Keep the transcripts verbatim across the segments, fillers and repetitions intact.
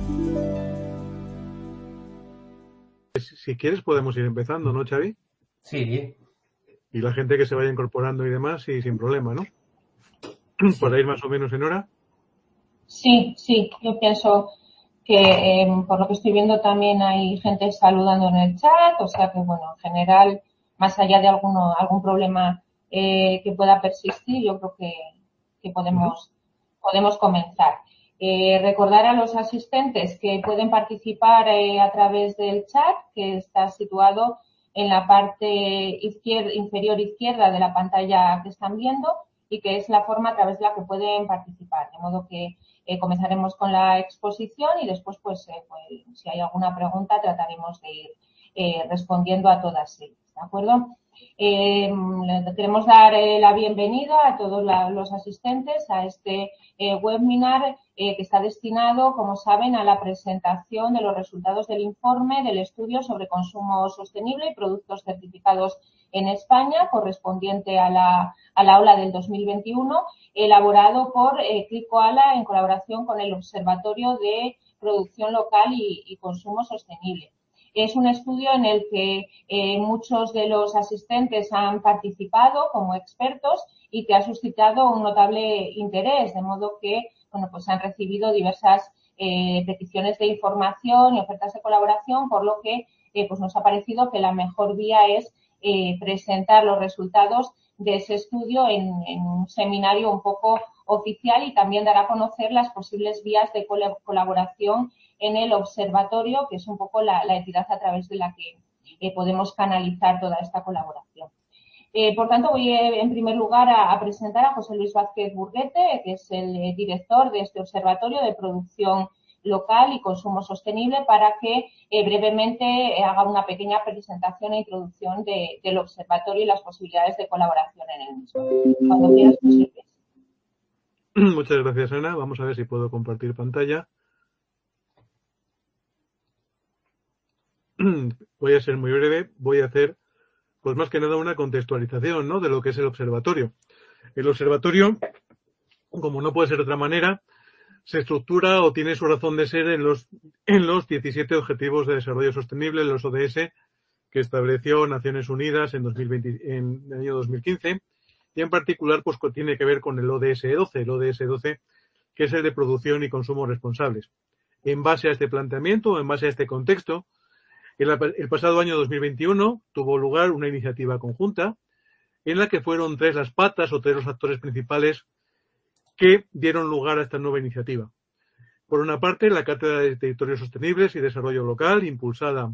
Si quieres podemos ir empezando, ¿no, Xavi? Sí. Y la gente que se vaya incorporando y demás, sí, sin problema, ¿no? Sí. ¿Para ir más o menos en hora? Sí, sí, yo pienso que eh, por lo que estoy viendo también hay gente saludando en el chat, o sea que bueno, en general, más allá de alguno, algún problema eh, que pueda persistir, yo creo que, que podemos, uh-huh. podemos comenzar. Eh, recordar a los asistentes que pueden participar eh, a través del chat, que está situado en la parte izquierda, inferior izquierda de la pantalla que están viendo y que es la forma a través de la que pueden participar. De modo que eh, comenzaremos con la exposición y después, pues, eh, pues, si hay alguna pregunta, trataremos de ir eh, respondiendo a todas ellas. ¿De acuerdo? Eh, queremos dar eh, la bienvenida a todos la, los asistentes a este eh, webinar eh, que está destinado, como saben, a la presentación de los resultados del informe del estudio sobre consumo sostenible y productos certificados en España, correspondiente a la, a la ola del dos mil veintiuno, elaborado por eh, CLICOALA en colaboración con el Observatorio de Producción Local y, y Consumo Sostenible. Es un estudio en el que eh, muchos de los asistentes han participado como expertos y que ha suscitado un notable interés, de modo que, bueno, pues han recibido diversas eh, peticiones de información y ofertas de colaboración, por lo que eh, pues nos ha parecido que la mejor vía es eh, presentar los resultados de ese estudio en, en un seminario un poco oficial y también dar a conocer las posibles vías de col- colaboración en el observatorio, que es un poco la, la entidad a través de la que eh, podemos canalizar toda esta colaboración. Eh, por tanto, voy eh, en primer lugar a, a presentar a José Luis Vázquez Burguete, que es el eh, director de este observatorio de producción local y consumo sostenible, para que eh, brevemente eh, haga una pequeña presentación e introducción de, del observatorio y las posibilidades de colaboración en el mismo. Cuando quieras, pues empieza. Muchas gracias, Ana. Vamos a ver si puedo compartir pantalla. Voy a ser muy breve. Voy a hacer, pues más que nada, una contextualización, ¿no?, de lo que es el observatorio. El observatorio, como no puede ser de otra manera, se estructura o tiene su razón de ser en los, en los diecisiete Objetivos de Desarrollo Sostenible, los O D S, que estableció Naciones Unidas en, dos mil veinte, en el año dos mil quince, y en particular pues tiene que ver con el O D S doce, el O D S doce, que es el de producción y consumo responsables. En base a este planteamiento, en base a este contexto, el, el pasado año dos mil veintiuno tuvo lugar una iniciativa conjunta en la que fueron tres las patas o tres los actores principales que dieron lugar a esta nueva iniciativa. Por una parte, la Cátedra de Territorios Sostenibles y Desarrollo Local, impulsada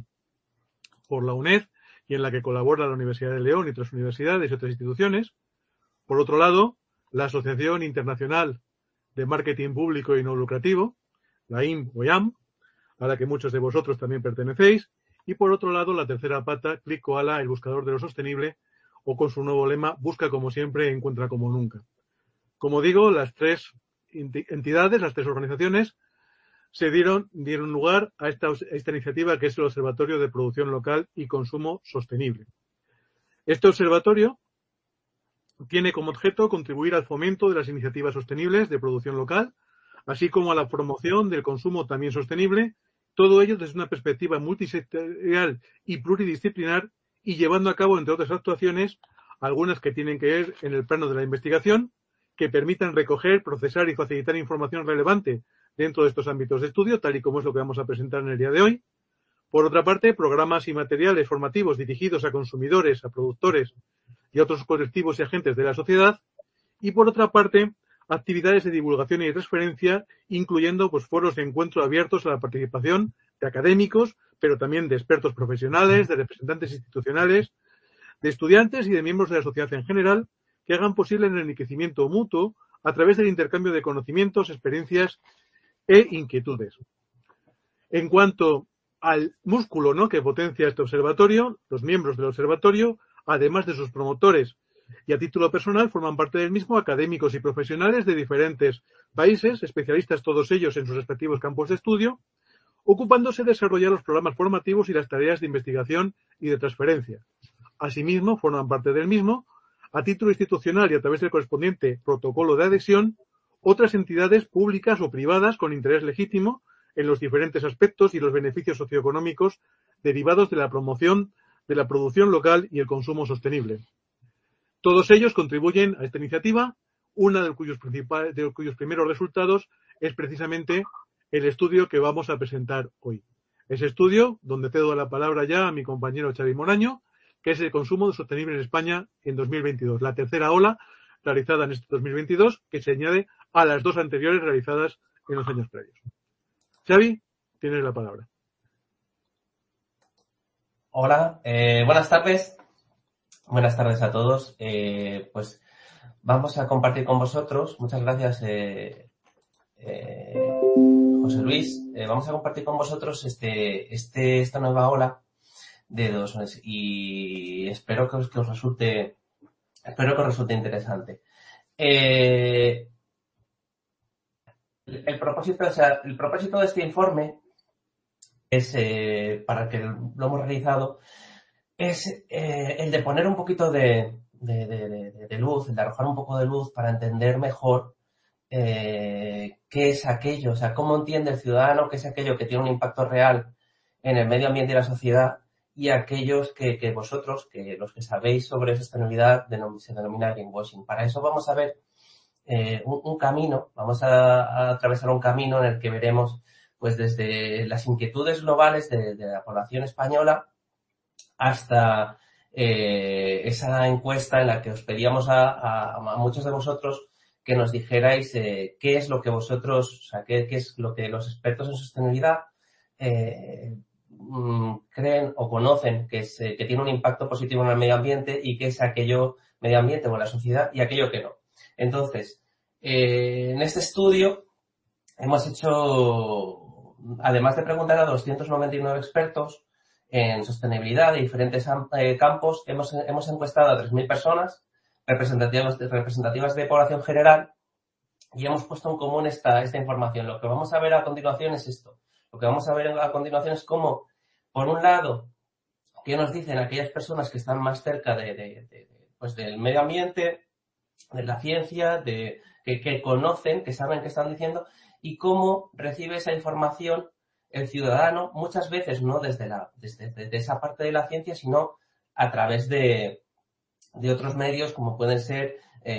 por la UNED y en la que colabora la Universidad de León y otras universidades y otras instituciones. Por otro lado, la Asociación Internacional de Marketing Público y No Lucrativo, la I M o I A M, a la que muchos de vosotros también pertenecéis. Y por otro lado, la tercera pata, CLICOALA, el buscador de lo sostenible, o con su nuevo lema, busca como siempre, encuentra como nunca. Como digo, las tres entidades, las tres organizaciones, se dieron, dieron lugar a esta, a esta iniciativa, que es el Observatorio de Producción Local y Consumo Sostenible. Este observatorio tiene como objeto contribuir al fomento de las iniciativas sostenibles de producción local, así como a la promoción del consumo también sostenible, todo ello desde una perspectiva multisectorial y pluridisciplinar, y llevando a cabo, entre otras actuaciones, algunas que tienen que ver en el plano de la investigación, que permitan recoger, procesar y facilitar información relevante dentro de estos ámbitos de estudio, tal y como es lo que vamos a presentar en el día de hoy. Por otra parte, programas y materiales formativos dirigidos a consumidores, a productores y a otros colectivos y agentes de la sociedad. Y por otra parte, actividades de divulgación y transferencia, incluyendo pues, foros de encuentro abiertos a la participación de académicos, pero también de expertos profesionales, de representantes institucionales, de estudiantes y de miembros de la sociedad en general, que hagan posible el enriquecimiento mutuo a través del intercambio de conocimientos, experiencias e inquietudes. En cuanto al músculo, ¿no?, que potencia este observatorio, los miembros del observatorio, además de sus promotores y a título personal, forman parte del mismo académicos y profesionales de diferentes países, especialistas todos ellos en sus respectivos campos de estudio, ocupándose de desarrollar los programas formativos y las tareas de investigación y de transferencia. Asimismo, forman parte del mismo, a título institucional y a través del correspondiente protocolo de adhesión, otras entidades públicas o privadas con interés legítimo en los diferentes aspectos y los beneficios socioeconómicos derivados de la promoción de la producción local y el consumo sostenible. Todos ellos contribuyen a esta iniciativa, una de cuyos, principales, de cuyos primeros resultados es precisamente el estudio que vamos a presentar hoy. Ese estudio, donde cedo la palabra ya a mi compañero Xavi Moraño, que es el consumo sostenible en España en dos mil veintidós, la tercera ola realizada en este dos mil veintidós, que se añade a las dos anteriores realizadas en los años previos. Xavi, tienes la palabra. Hola, eh, buenas tardes. Buenas tardes a todos. Eh, pues vamos a compartir con vosotros, muchas gracias eh, eh, José Luis, eh, vamos a compartir con vosotros este, este, esta nueva ola de dos meses y espero que os, que os resulte, espero que os resulte interesante. Eh, el, el propósito, o sea, el propósito de este informe es, eh, para el que lo hemos realizado, es eh, el de poner un poquito de, de, de, de, de luz, el de arrojar un poco de luz para entender mejor eh, qué es aquello, o sea, cómo entiende el ciudadano qué es aquello que tiene un impacto real en el medio ambiente y la sociedad, y aquellos que, que vosotros, que los que sabéis sobre sostenibilidad, denom- se denomina greenwashing. Para eso vamos a ver eh, un, un camino, vamos a, a atravesar un camino en el que veremos pues desde las inquietudes globales de, de la población española hasta eh, esa encuesta en la que os pedíamos a, a, a muchos de vosotros que nos dijerais eh, qué es lo que vosotros, o sea, qué, qué es lo que los expertos en sostenibilidad eh, creen o conocen que, es, eh, que tiene un impacto positivo en el medio ambiente y qué es aquello medio ambiente o en la sociedad y aquello que no. Entonces, eh, en este estudio hemos hecho, además de preguntar a doscientos noventa y nueve expertos en sostenibilidad de diferentes eh, campos, hemos, hemos encuestado a tres mil personas representativas de, representativas de población general y hemos puesto en común esta, esta información. Lo que vamos a ver a continuación es esto. Lo que vamos a ver a continuación es cómo, por un lado, qué nos dicen aquellas personas que están más cerca de, de, de, de, pues del medio ambiente, de la ciencia, de, que, que conocen, que saben qué están diciendo, y cómo recibe esa información el ciudadano, muchas veces no desde, la, desde, desde esa parte de la ciencia, sino a través de, de otros medios como pueden ser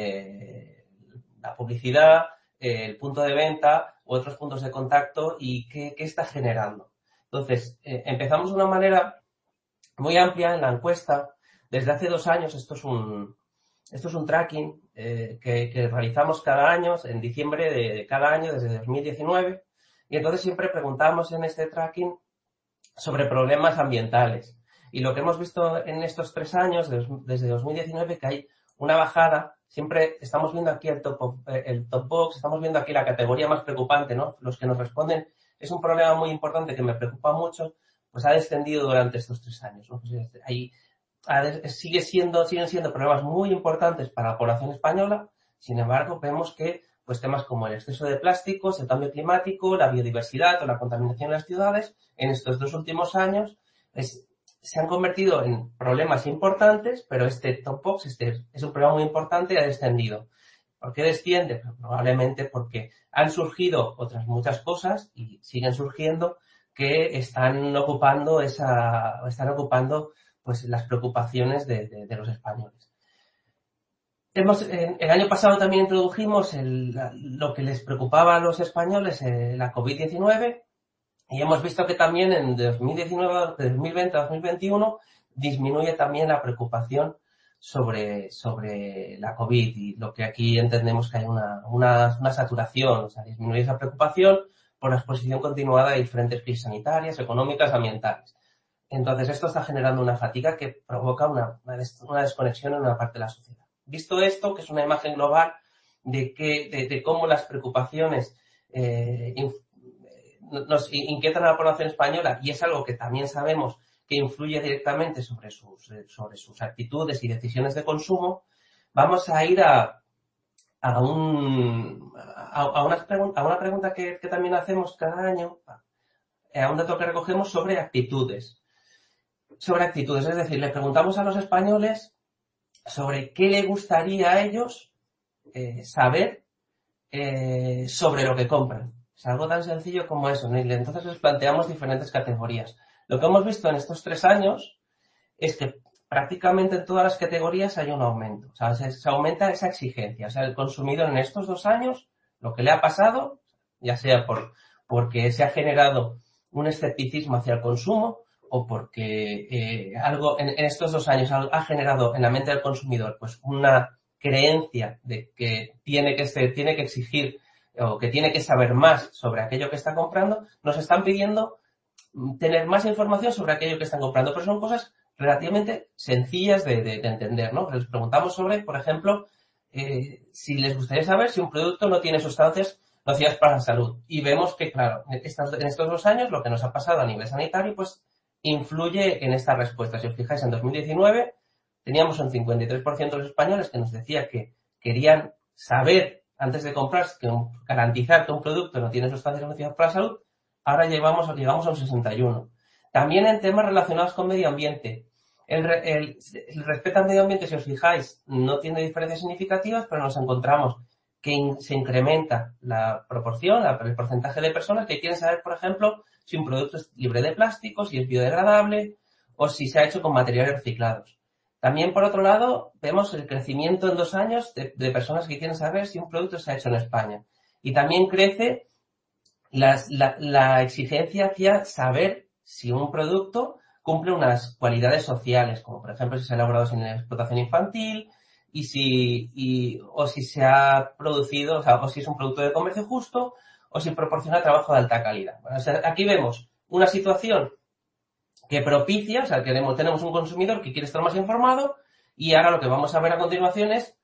eh, la publicidad, eh, el punto de venta u otros puntos de contacto y qué, qué está generando. Entonces, eh, empezamos de una manera muy amplia en la encuesta. Desde hace dos años, esto es un, esto es un tracking eh, que, que realizamos cada año, en diciembre de, de cada año, desde dos mil diecinueve. Y entonces siempre preguntamos en este tracking sobre problemas ambientales. Y lo que hemos visto en estos tres años, desde dos mil diecinueve, que hay una bajada. Siempre estamos viendo aquí el top, el top box, estamos viendo aquí la categoría más preocupante, ¿no? Los que nos responden, es un problema muy importante que me preocupa mucho, pues ha descendido durante estos tres años, ¿no? Pues ahí sigue siendo, siguen siendo problemas muy importantes para la población española. Sin embargo, vemos que pues temas como el exceso de plásticos, el cambio climático, la biodiversidad o la contaminación en las ciudades, en estos dos últimos años, es, se han convertido en problemas importantes, pero este top box este, es un problema muy importante y ha descendido. ¿Por qué desciende? Pues probablemente porque han surgido otras muchas cosas y siguen surgiendo que están ocupando esa, están ocupando pues las preocupaciones de, de, de los españoles. Hemos, el año pasado también introdujimos el, lo que les preocupaba a los españoles, eh, la COVID diecinueve, y hemos visto que también en dos mil diecinueve, dos mil veinte, dos mil veintiuno disminuye también la preocupación sobre, sobre la COVID, y lo que aquí entendemos que hay una, una, una saturación, o sea, disminuye esa preocupación por la exposición continuada a diferentes crisis sanitarias, económicas, ambientales. Entonces, esto está generando una fatiga que provoca una, una desconexión en una parte de la sociedad. Visto esto, que es una imagen global de, que, de, de cómo las preocupaciones eh, inf, nos inquietan a la población española, y es algo que también sabemos que influye directamente sobre sus, sobre sus actitudes y decisiones de consumo, vamos a ir a, a, un, a, a, una, a una pregunta que, que también hacemos cada año, a un dato que recogemos sobre actitudes. Sobre actitudes, es decir, le preguntamos a los españoles sobre qué le gustaría a ellos eh, saber eh, sobre lo que compran. Es algo tan sencillo como eso, ¿no? Y entonces les planteamos diferentes categorías. Lo que hemos visto en estos tres años es que prácticamente en todas las categorías hay un aumento. O sea, se, se aumenta esa exigencia. O sea, el consumidor en estos dos años, lo que le ha pasado, ya sea por, porque se ha generado un escepticismo hacia el consumo o porque eh, algo en, en estos dos años ha, ha generado en la mente del consumidor pues una creencia de que tiene que ser, tiene que exigir o que tiene que saber más sobre aquello que está comprando, nos están pidiendo tener más información sobre aquello que están comprando, pero son cosas relativamente sencillas de, de, de entender, ¿no? Les preguntamos sobre, por ejemplo, eh, si les gustaría saber si un producto no tiene sustancias nocivas para la salud. Y vemos que, claro, estas, en estos dos años lo que nos ha pasado a nivel sanitario, pues, influye en esta respuesta. Si os fijáis, en dos mil diecinueve teníamos un cincuenta y tres por ciento de los españoles que nos decía que querían saber, antes de comprar, que un, garantizar que un producto no tiene sustancias nocivas para la salud. Ahora llegamos, llegamos a un sesenta y uno. También en temas relacionados con medio ambiente. El, el, el respeto al medio ambiente, si os fijáis, no tiene diferencias significativas, pero nos encontramos que in, se incrementa la proporción, la, el porcentaje de personas que quieren saber, por ejemplo, si un producto es libre de plástico, si es biodegradable o si se ha hecho con materiales reciclados. También, por otro lado, vemos el crecimiento en dos años de, de personas que quieren saber si un producto se ha hecho en España. Y también crece las, la, la exigencia hacia saber si un producto cumple unas cualidades sociales, como por ejemplo si se ha elaborado sin explotación infantil y si, y, o si se ha producido, o sea, o si es un producto de comercio justo o si proporciona trabajo de alta calidad. Bueno, o sea, aquí vemos una situación que propicia, o sea, queremos, tenemos un consumidor que quiere estar más informado y ahora lo que vamos a ver a continuación es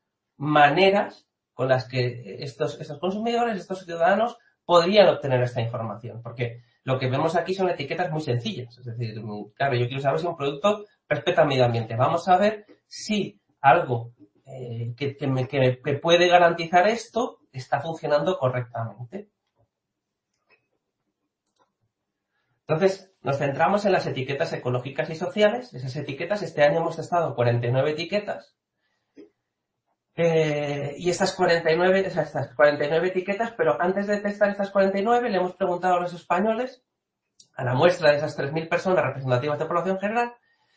maneras con las que estos, estos consumidores, estos ciudadanos podrían obtener esta información, porque lo que vemos aquí son etiquetas muy sencillas. Es decir, claro, yo quiero saber si un producto respeta el medio ambiente. Vamos a ver si algo eh, que, que, me, que, que puede garantizar esto está funcionando correctamente. Entonces, nos centramos en las etiquetas ecológicas y sociales. Esas etiquetas, este año hemos testado cuarenta y nueve etiquetas. Eh, y estas cuarenta y nueve, o sea, estas cuarenta y nueve etiquetas, pero antes de testar estas cuarenta y nueve, le hemos preguntado a los españoles, a la muestra de esas tres mil personas representativas de población general,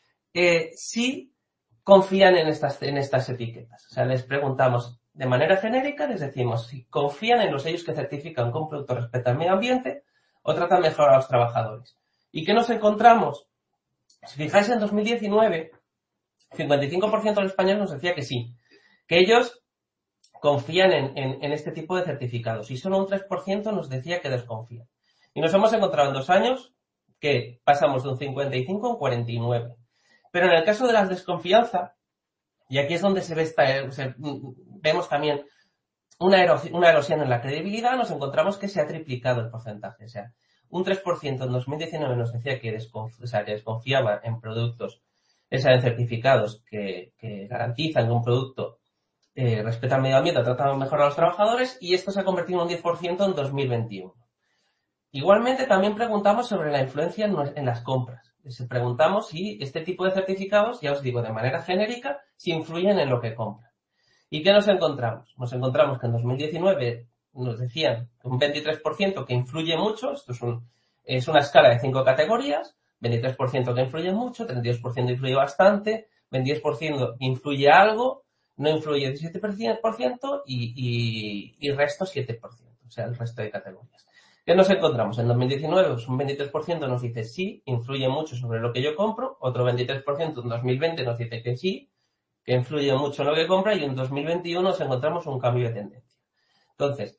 eh, si confían en estas, en estas etiquetas. O sea, les preguntamos de manera genérica, les decimos si confían en los sellos que certifican que un producto respeta el medio ambiente o tratan mejor a los trabajadores. ¿Y qué nos encontramos? Si fijáis, en dos mil diecinueve, cincuenta y cinco por ciento de los españoles nos decía que sí, que ellos confían en, en, en este tipo de certificados y solo un tres por ciento nos decía que desconfían. Y nos hemos encontrado en dos años que pasamos de un cincuenta y cinco a un cuarenta y nueve. Pero en el caso de la desconfianza, y aquí es donde se ve esta, se, vemos también una erosión, una erosión en la credibilidad, nos encontramos que se ha triplicado el porcentaje. O sea, un tres por ciento en dos mil diecinueve nos decía que, desconf, o sea, que desconfiaba en productos, en certificados que, que garantizan que un producto eh, respeta el medio ambiente, trata mejor a los trabajadores, y esto se ha convertido en un diez por ciento en dos mil veintiuno. Igualmente, también preguntamos sobre la influencia en, en las compras. Les preguntamos si este tipo de certificados, ya os digo, de manera genérica, si influyen en lo que compran. ¿Y qué nos encontramos? Nos encontramos que en dos mil diecinueve nos decían un veintitrés por ciento que influye mucho, esto es, un, es una escala de cinco categorías, veintitrés por ciento que influye mucho, treinta y dos por ciento influye bastante, veintidós por ciento influye algo, no influye diecisiete por ciento y, y, y resto siete por ciento, o sea, el resto de categorías. ¿Qué nos encontramos? En dos mil diecinueve, pues un veintitrés por ciento nos dice sí, influye mucho sobre lo que yo compro, otro veintitrés por ciento en dos mil veinte nos dice que sí, que influye mucho en lo que compra, y en dos mil veintiuno nos encontramos un cambio de tendencia. Entonces,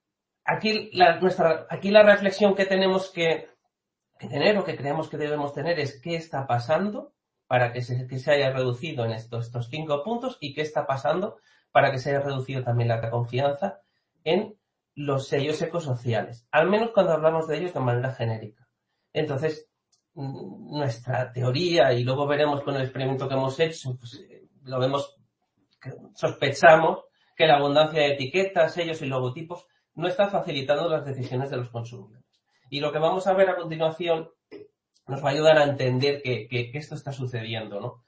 aquí la, nuestra, aquí la reflexión que tenemos que, que tener o que creemos que debemos tener es qué está pasando para que se, que se haya reducido en estos, estos cinco puntos y qué está pasando para que se haya reducido también la confianza en los sellos ecosociales, al menos cuando hablamos de ellos de manera genérica. Entonces, nuestra teoría, y luego veremos con el experimento que hemos hecho, pues, lo vemos, sospechamos que la abundancia de etiquetas, sellos y logotipos no está facilitando las decisiones de los consumidores. Y lo que vamos a ver a continuación nos va a ayudar a entender que, que, que esto está sucediendo, ¿no?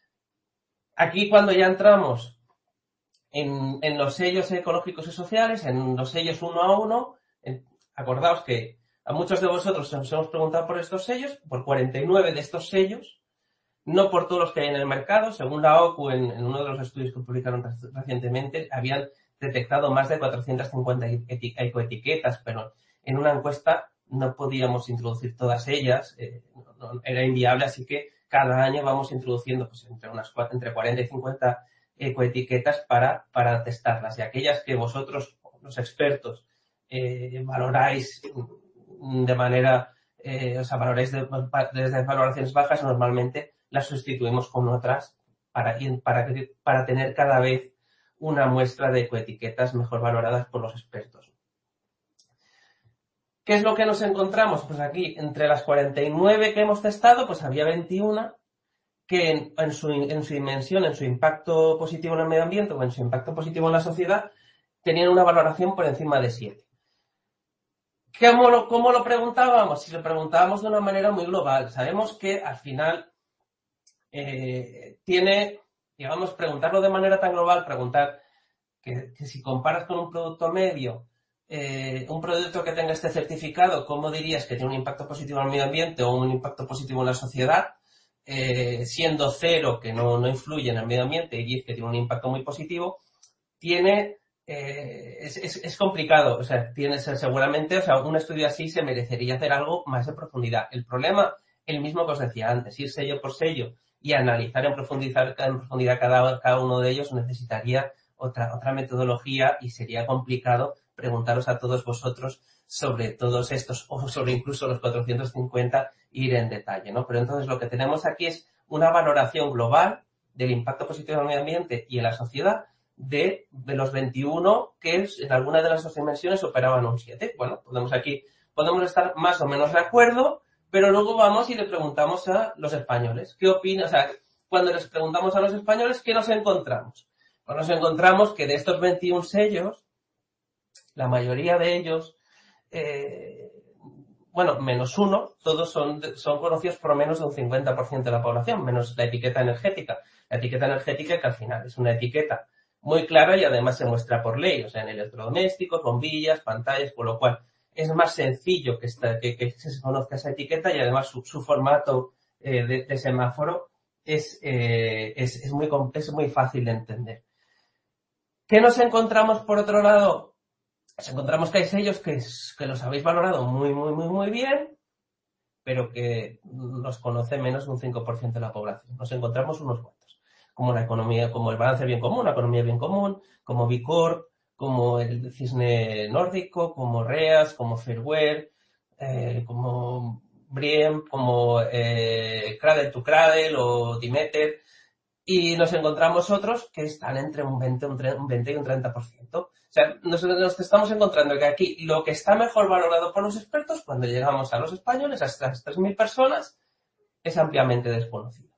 Aquí, cuando ya entramos en, en los sellos ecológicos y sociales, en los sellos uno a uno, en, acordaos que a muchos de vosotros os hemos preguntado por estos sellos, por cuarenta y nueve de estos sellos, no por todos los que hay en el mercado. Según la O C U, en, en uno de los estudios que publicaron recientemente, habían detectado más de cuatrocientas cincuenta ecoetiquetas, pero en una encuesta no podíamos introducir todas ellas, eh, no, no, era inviable, así que cada año vamos introduciendo pues, entre, unas, entre cuarenta y cincuenta ecoetiquetas para, para testarlas. Y aquellas que vosotros, los expertos, eh, valoráis de manera, eh, o sea, valoráis de, desde valoraciones bajas, normalmente las sustituimos con otras para, para, para tener cada vez una muestra de ecoetiquetas mejor valoradas por los expertos. ¿Qué es lo que nos encontramos? Pues aquí, entre las cuarenta y nueve que hemos testado, pues había veintiuna que en, en, su, en su dimensión, en su impacto positivo en el medio ambiente o en su impacto positivo en la sociedad, tenían una valoración por encima de siete. ¿Cómo lo, cómo lo preguntábamos? Si lo preguntábamos de una manera muy global. Sabemos que al final eh, tiene, digamos, preguntarlo de manera tan global, preguntar que, que si comparas con un producto medio, eh, un producto que tenga este certificado, ¿cómo dirías que tiene un impacto positivo en el medio ambiente o un impacto positivo en la sociedad? Eh, siendo cero, que no, no influye en el medio ambiente, y diez, que tiene un impacto muy positivo, tiene... Eh, es, es, es complicado, o sea, tienes seguramente, o sea, un estudio así se merecería hacer algo más de profundidad. El problema, el mismo que os decía antes, ir sello por sello y analizar en profundidad, en profundidad cada, cada uno de ellos necesitaría otra, otra metodología y sería complicado preguntaros a todos vosotros sobre todos estos, o sobre incluso los cuatrocientos cincuenta, ir en detalle, ¿no? Pero entonces lo que tenemos aquí es una valoración global del impacto positivo en el medio ambiente y en la sociedad de, de los veintiuno que en alguna de las dos dimensiones operaban un siete. Bueno, podemos aquí, podemos estar más o menos de acuerdo, pero luego vamos y le preguntamos a los españoles. ¿Qué opinan? O sea, cuando les preguntamos a los españoles, ¿qué nos encontramos? Pues nos encontramos que de estos veintiún sellos, la mayoría de ellos, eh, bueno, menos uno, todos son, son conocidos por menos de un cincuenta por ciento de la población, menos la etiqueta energética. La etiqueta energética que al final es una etiqueta muy clara y además se muestra por ley, o sea, en electrodomésticos, bombillas, pantallas, por lo cual es más sencillo que, esta, que, que se conozca esa etiqueta y además su, su formato eh, de, de semáforo es, eh, es, es, muy, es muy fácil de entender. ¿Qué nos encontramos por otro lado? Nos encontramos que hay sellos que, que los habéis valorado muy, muy, muy, muy bien, pero que los conoce menos de un cinco por ciento de la población. Nos encontramos unos cuantos. Como la economía, como el balance bien común, la economía bien común, como B Corp, como el cisne nórdico, como REAS, como Fairware, eh, como Briem, como eh, Cradle to Cradle o Demeter, y nos encontramos otros que están entre un veinte, un veinte y un treinta por ciento. O sea, nos, nos estamos encontrando que aquí lo que está mejor valorado por los expertos, cuando llegamos a los españoles, a estas tres mil personas, es ampliamente desconocido.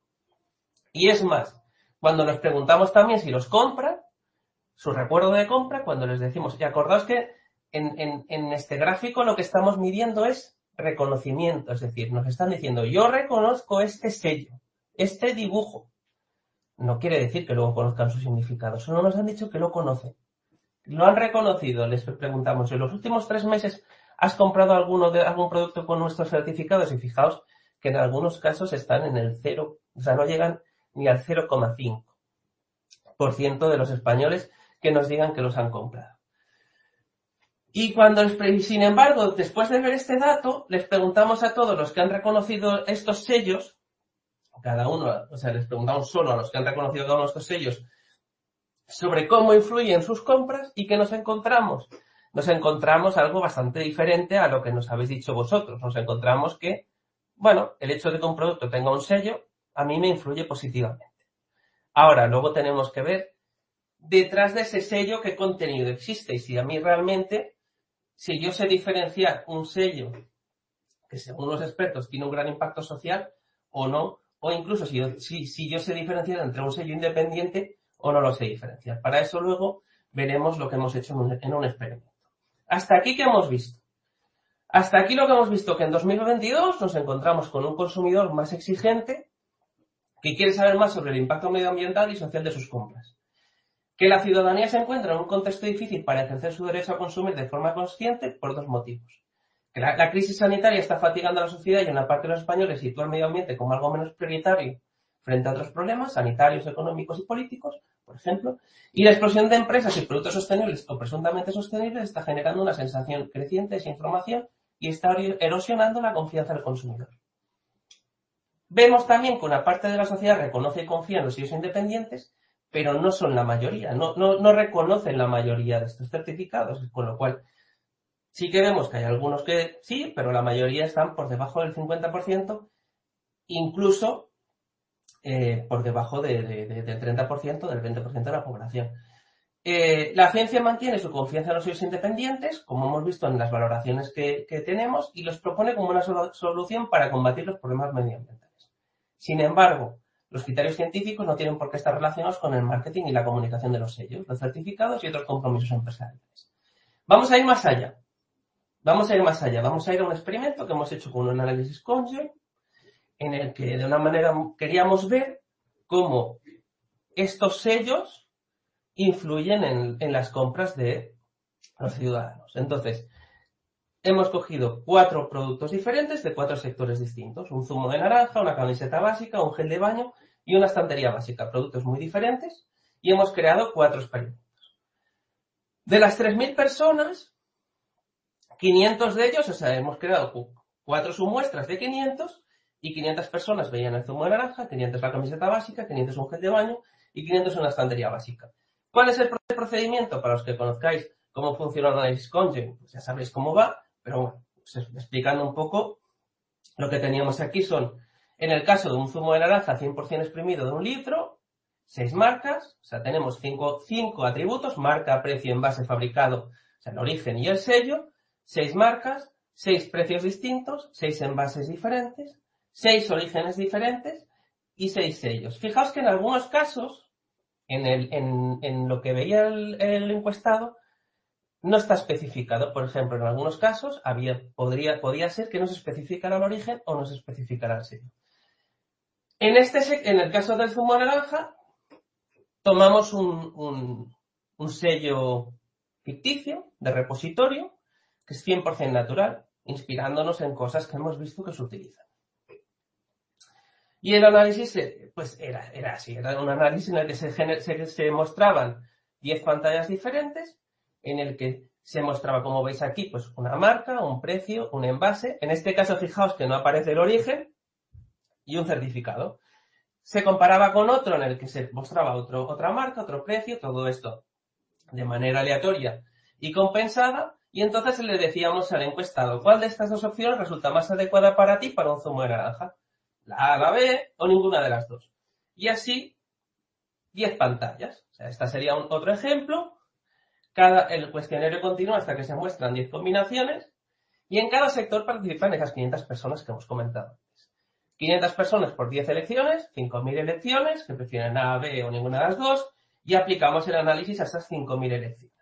Y es más, cuando nos preguntamos también si los compran, su recuerdo de compra, cuando les decimos, y acordaos que en, en, en este gráfico lo que estamos midiendo es reconocimiento, es decir, nos están diciendo, yo reconozco este sello, este dibujo. No quiere decir que luego conozcan su significado, solo nos han dicho que lo conocen. Lo han reconocido, les preguntamos, ¿en los últimos tres meses has comprado alguno de, algún producto con nuestros certificados? Y fijaos que en algunos casos están en el cero, o sea, no llegan ni al cero coma cinco por ciento de los españoles que nos digan que los han comprado. Y cuando, sin embargo, después de ver este dato, les preguntamos a todos los que han reconocido estos sellos, cada uno, o sea, les preguntamos solo a los que han reconocido cada uno de estos sellos, sobre cómo influyen sus compras y ¿qué nos encontramos? Nos encontramos algo bastante diferente a lo que nos habéis dicho vosotros. Nos encontramos que, bueno, el hecho de que un producto tenga un sello a mí me influye positivamente. Ahora, luego tenemos que ver detrás de ese sello qué contenido existe y si a mí realmente, si yo sé diferenciar un sello que según los expertos tiene un gran impacto social o no, o incluso si yo, si, si yo sé diferenciar entre un sello independiente o no lo sé diferenciar. Para eso luego veremos lo que hemos hecho en un, en un experimento. Hasta aquí, ¿qué hemos visto? Hasta aquí lo que hemos visto, que en dos mil veintidós nos encontramos con un consumidor más exigente que quiere saber más sobre el impacto medioambiental y social de sus compras. Que la ciudadanía se encuentra en un contexto difícil para ejercer su derecho a consumir de forma consciente por dos motivos. que la, la crisis sanitaria está fatigando a la sociedad y una parte de los españoles sitúa el medio ambiente como algo menos prioritario frente a otros problemas sanitarios, económicos y políticos, por ejemplo, y la explosión de empresas y productos sostenibles o presuntamente sostenibles está generando una sensación creciente de desinformación y está erosionando la confianza del consumidor. Vemos también que una parte de la sociedad reconoce y confía en los sellos independientes, pero no son la mayoría, no, no, no reconocen la mayoría de estos certificados, con lo cual sí que vemos que hay algunos que sí, pero la mayoría están por debajo del cincuenta por ciento, incluso eh, por debajo de, de, de, del treinta por ciento, del veinte por ciento de la población. Eh, la ciencia mantiene su confianza en los sellos independientes, como hemos visto en las valoraciones que, que tenemos, y los propone como una sol- solución para combatir los problemas medioambientales. Sin embargo, los criterios científicos no tienen por qué estar relacionados con el marketing y la comunicación de los sellos, los certificados y otros compromisos empresariales. Vamos a ir más allá. Vamos a ir más allá. Vamos a ir a un experimento que hemos hecho con un análisis Conjoint, en el que de una manera queríamos ver cómo estos sellos influyen en, en las compras de los ciudadanos. Entonces, hemos cogido cuatro productos diferentes de cuatro sectores distintos. Un zumo de naranja, una camiseta básica, un gel de baño y una estantería básica. Productos muy diferentes. Y hemos creado cuatro experimentos. De las tres mil personas, quinientos de ellos, o sea, hemos creado cuatro submuestras de quinientos y quinientas personas veían el zumo de naranja, quinientos la camiseta básica, quinientos un gel de baño y quinientos una estantería básica. ¿Cuál es el procedimiento? Para los que conozcáis cómo funciona el análisis Conjoint, pues ya sabéis cómo va, pero bueno, pues explicando un poco, lo que teníamos aquí son, en el caso de un zumo de naranja cien por ciento exprimido de un litro, seis marcas, o sea, tenemos cinco, cinco atributos, marca, precio, envase, fabricado, o sea, el origen y el sello, seis marcas, seis precios distintos, seis envases diferentes, seis orígenes diferentes y seis sellos. Fijaos que en algunos casos, en, el, en, en lo que veía el, el encuestado, no está especificado. Por ejemplo, en algunos casos había, podría, podía ser que no se especificara el origen o no se especificara el sello. En, este, en el caso del zumo de naranja, tomamos un, un, un sello ficticio de repositorio, que es cien por ciento natural, inspirándonos en cosas que hemos visto que se utilizan. Y el análisis, pues era, era así, era un análisis en el que se, se, se mostraban diez pantallas diferentes, en el que se mostraba, como veis aquí, pues una marca, un precio, un envase. En este caso, fijaos que no aparece el origen y un certificado. Se comparaba con otro en el que se mostraba otro, otra marca, otro precio, todo esto de manera aleatoria y compensada. Y entonces le decíamos al encuestado, ¿cuál de estas dos opciones resulta más adecuada para ti para un zumo de naranja? La A, la B o ninguna de las dos. Y así, diez pantallas. O sea, esta sería un, otro ejemplo. Cada, el cuestionario continúa hasta que se muestran diez combinaciones y en cada sector participan esas quinientas personas que hemos comentado antes. quinientas personas por diez elecciones, cinco mil elecciones, que prefieren A, B o ninguna de las dos, y aplicamos el análisis a esas cinco mil elecciones.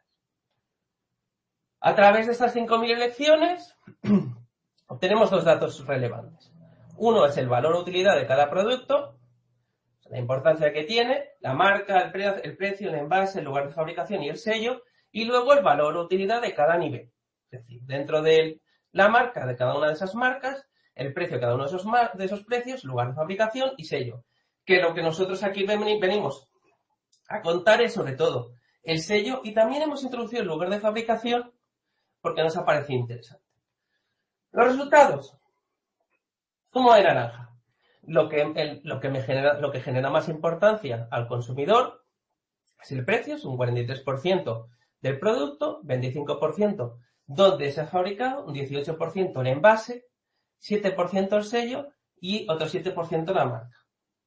A través de estas cinco mil elecciones obtenemos dos datos relevantes. Uno es el valor o utilidad de cada producto, la importancia que tiene, la marca, el, pre el precio, el envase, el lugar de fabricación y el sello, y luego el valor o utilidad de cada nivel. Es decir, dentro de la marca de cada una de esas marcas, el precio de cada uno de esos, de esos precios, lugar de fabricación y sello. Que lo que nosotros aquí venimos a contar es sobre todo el sello y también hemos introducido el lugar de fabricación porque nos ha parecido interesante. Los resultados. Zumo de naranja. Lo que, el, lo, que me genera, lo que genera más importancia al consumidor es el precio, es un cuarenta y tres por ciento del producto, veinticinco por ciento dónde se ha fabricado, un dieciocho por ciento el envase, siete por ciento el sello y otro siete por ciento la marca.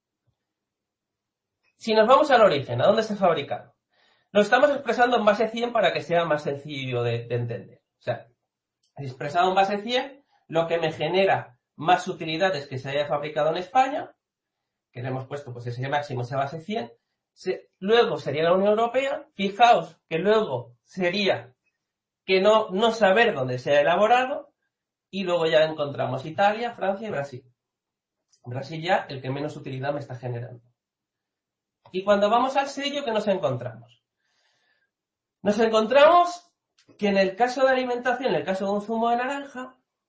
Si nos vamos al origen, ¿a dónde se ha fabricado? Lo estamos expresando en base cien para que sea más sencillo de, de entender. O sea, expresado en base cien, lo que me genera más utilidades que se haya fabricado en España, que le hemos puesto pues ese máximo, esa base cien, se, luego sería la Unión Europea, fijaos que luego sería que no, no saber dónde se ha elaborado, y luego ya encontramos Italia, Francia y Brasil. Brasil ya el que menos utilidad me está generando. Y cuando vamos al sello, ¿qué nos encontramos? Nos encontramos que en el caso de alimentación, en el caso de un zumo de naranja,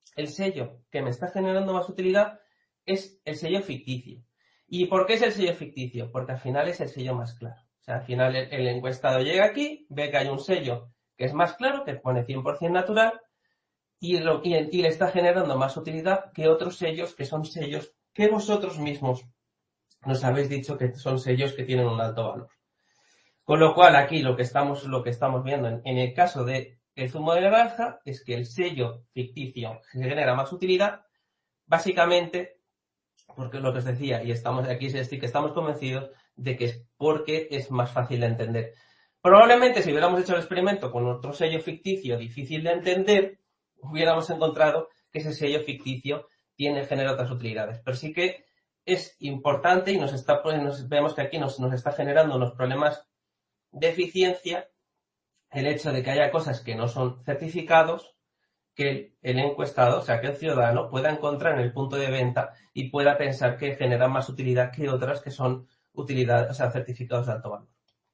el sello que me está generando más utilidad es el sello ficticio. ¿Y por qué es el sello ficticio? Porque al final es el sello más claro. O sea, al final el, el encuestado llega aquí, ve que hay un sello que es más claro, que pone cien por ciento natural, y, lo, y, y le está generando más utilidad que otros sellos que son sellos que vosotros mismos nos habéis dicho que son sellos que tienen un alto valor. Con lo cual, aquí lo que estamos, lo que estamos viendo en, en el caso de el zumo de naranja es que el sello ficticio genera más utilidad, básicamente, porque lo que os decía, y estamos aquí sí que estamos convencidos de que es porque es más fácil de entender. Probablemente si hubiéramos hecho el experimento con otro sello ficticio difícil de entender, hubiéramos encontrado que ese sello ficticio tiene, genera otras utilidades. Pero sí que es importante y nos está, pues, nos, vemos que aquí nos, nos está generando unos problemas de eficiencia el hecho de que haya cosas que no son certificados, que el encuestado, o sea, que el ciudadano pueda encontrar en el punto de venta y pueda pensar que generan más utilidad que otras que son utilidad, o sea, certificados de alto valor.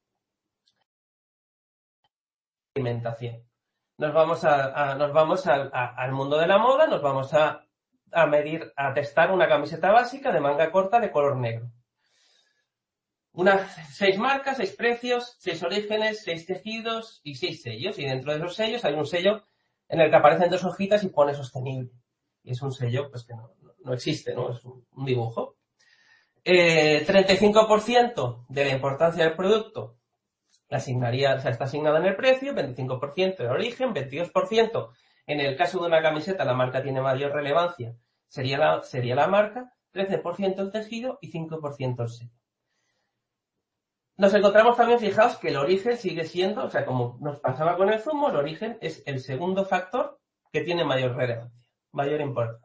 Alimentación. Nos vamos a, a nos vamos a, a, al mundo de la moda, nos vamos a, a medir, a testar una camiseta básica de manga corta de color negro. Unas seis marcas, seis precios, seis orígenes, seis tejidos y seis sellos. Y dentro de esos sellos hay un sello en el que aparecen dos hojitas y pone sostenible. Y es un sello pues que no, no existe, ¿no? Es un, un dibujo. Eh, treinta y cinco por ciento de la importancia del producto la asignaría, o sea, está asignada en el precio, veinticinco por ciento en el origen, veintidós por ciento en el caso de una camiseta la marca tiene mayor relevancia, sería la, sería la marca, trece por ciento el tejido y cinco por ciento el sello. Nos encontramos también, fijaos, que el origen sigue siendo, o sea, como nos pasaba con el zumo, el origen es el segundo factor que tiene mayor relevancia, mayor importancia.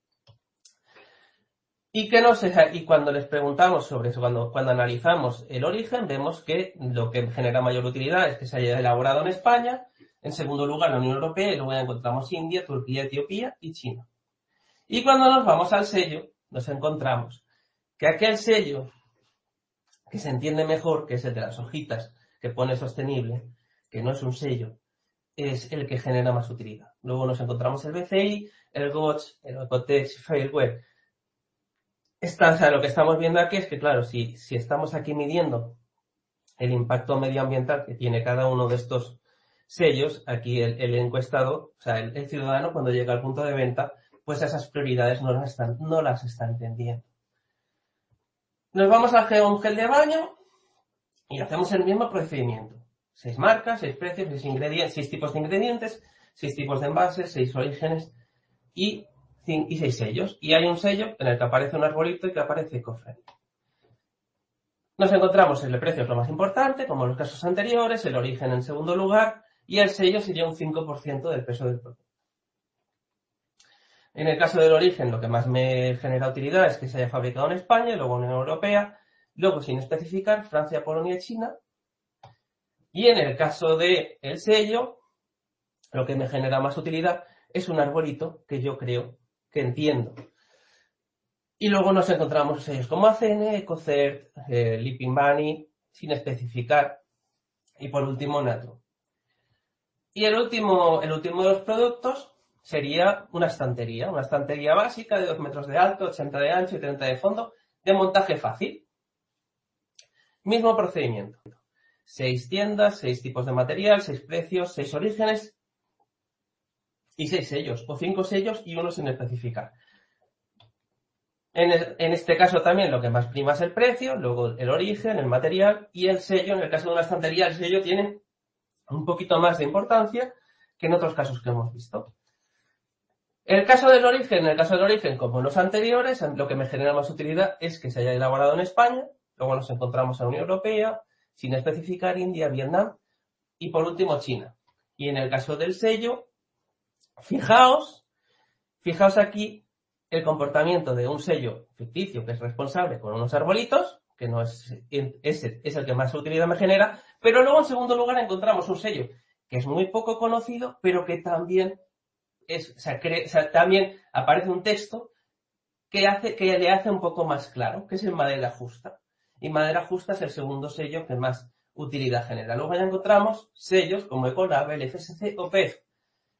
Y, que nos, y cuando les preguntamos sobre eso, cuando, cuando analizamos el origen, vemos que lo que genera mayor utilidad es que se haya elaborado en España, en segundo lugar la Unión Europea, y luego ya encontramos India, Turquía, Etiopía y China. Y cuando nos vamos al sello, nos encontramos que aquel sello que se entiende mejor, que es el de las hojitas, que pone sostenible, que no es un sello, es el que genera más utilidad. Luego nos encontramos el B C I, el G O T S, el Ocotex, Fairware. Esta, o sea, lo que estamos viendo aquí es que, claro, si, si estamos aquí midiendo el impacto medioambiental que tiene cada uno de estos sellos, aquí el, el encuestado, o sea, el, el ciudadano, cuando llega al punto de venta, pues esas prioridades no las están, no las está entendiendo. Nos vamos a hacer un gel de baño y hacemos el mismo procedimiento. Seis marcas, seis precios, seis ingredientes, seis tipos de ingredientes, seis tipos de envases, seis orígenes y, y seis sellos. Y hay un sello en el que aparece un arbolito y que aparece eco-friendly. Nos encontramos el precio es lo más importante, como en los casos anteriores, el origen en segundo lugar y el sello sería un cinco por ciento del peso del producto. En el caso del origen, lo que más me genera utilidad es que se haya fabricado en España, y luego en la Unión Europea, luego sin especificar, Francia, Polonia y China. Y en el caso del sello, lo que me genera más utilidad es un arbolito que yo creo que entiendo. Y luego nos encontramos sellos como A C N, Ecocert, eh, Leaping Bunny, sin especificar. Y por último, Natro. Y el último, el último de los productos sería una estantería, una estantería básica de dos metros de alto, ochenta de ancho y treinta de fondo, de montaje fácil. Mismo procedimiento. Seis tiendas, seis tipos de material, seis precios, seis orígenes y seis sellos, o cinco sellos y uno sin especificar. En, el, en este caso también lo que más prima es el precio, luego el origen, el material y el sello. En el caso de una estantería el sello tiene un poquito más de importancia que en otros casos que hemos visto. En el caso del origen, en el caso del origen, como en los anteriores, lo que me genera más utilidad es que se haya elaborado en España, luego nos encontramos en la Unión Europea, sin especificar India, Vietnam y por último China. Y en el caso del sello, fijaos, fijaos aquí el comportamiento de un sello ficticio que es responsable con unos arbolitos, que no es, ese es el que más utilidad me genera, pero luego en segundo lugar encontramos un sello que es muy poco conocido, pero que también es, o sea, cre, o sea, también aparece un texto que hace, que le hace un poco más claro, que es en madera justa. Y madera justa es el segundo sello que más utilidad genera. Luego ya encontramos sellos como Ecolabel, F S C o P E F.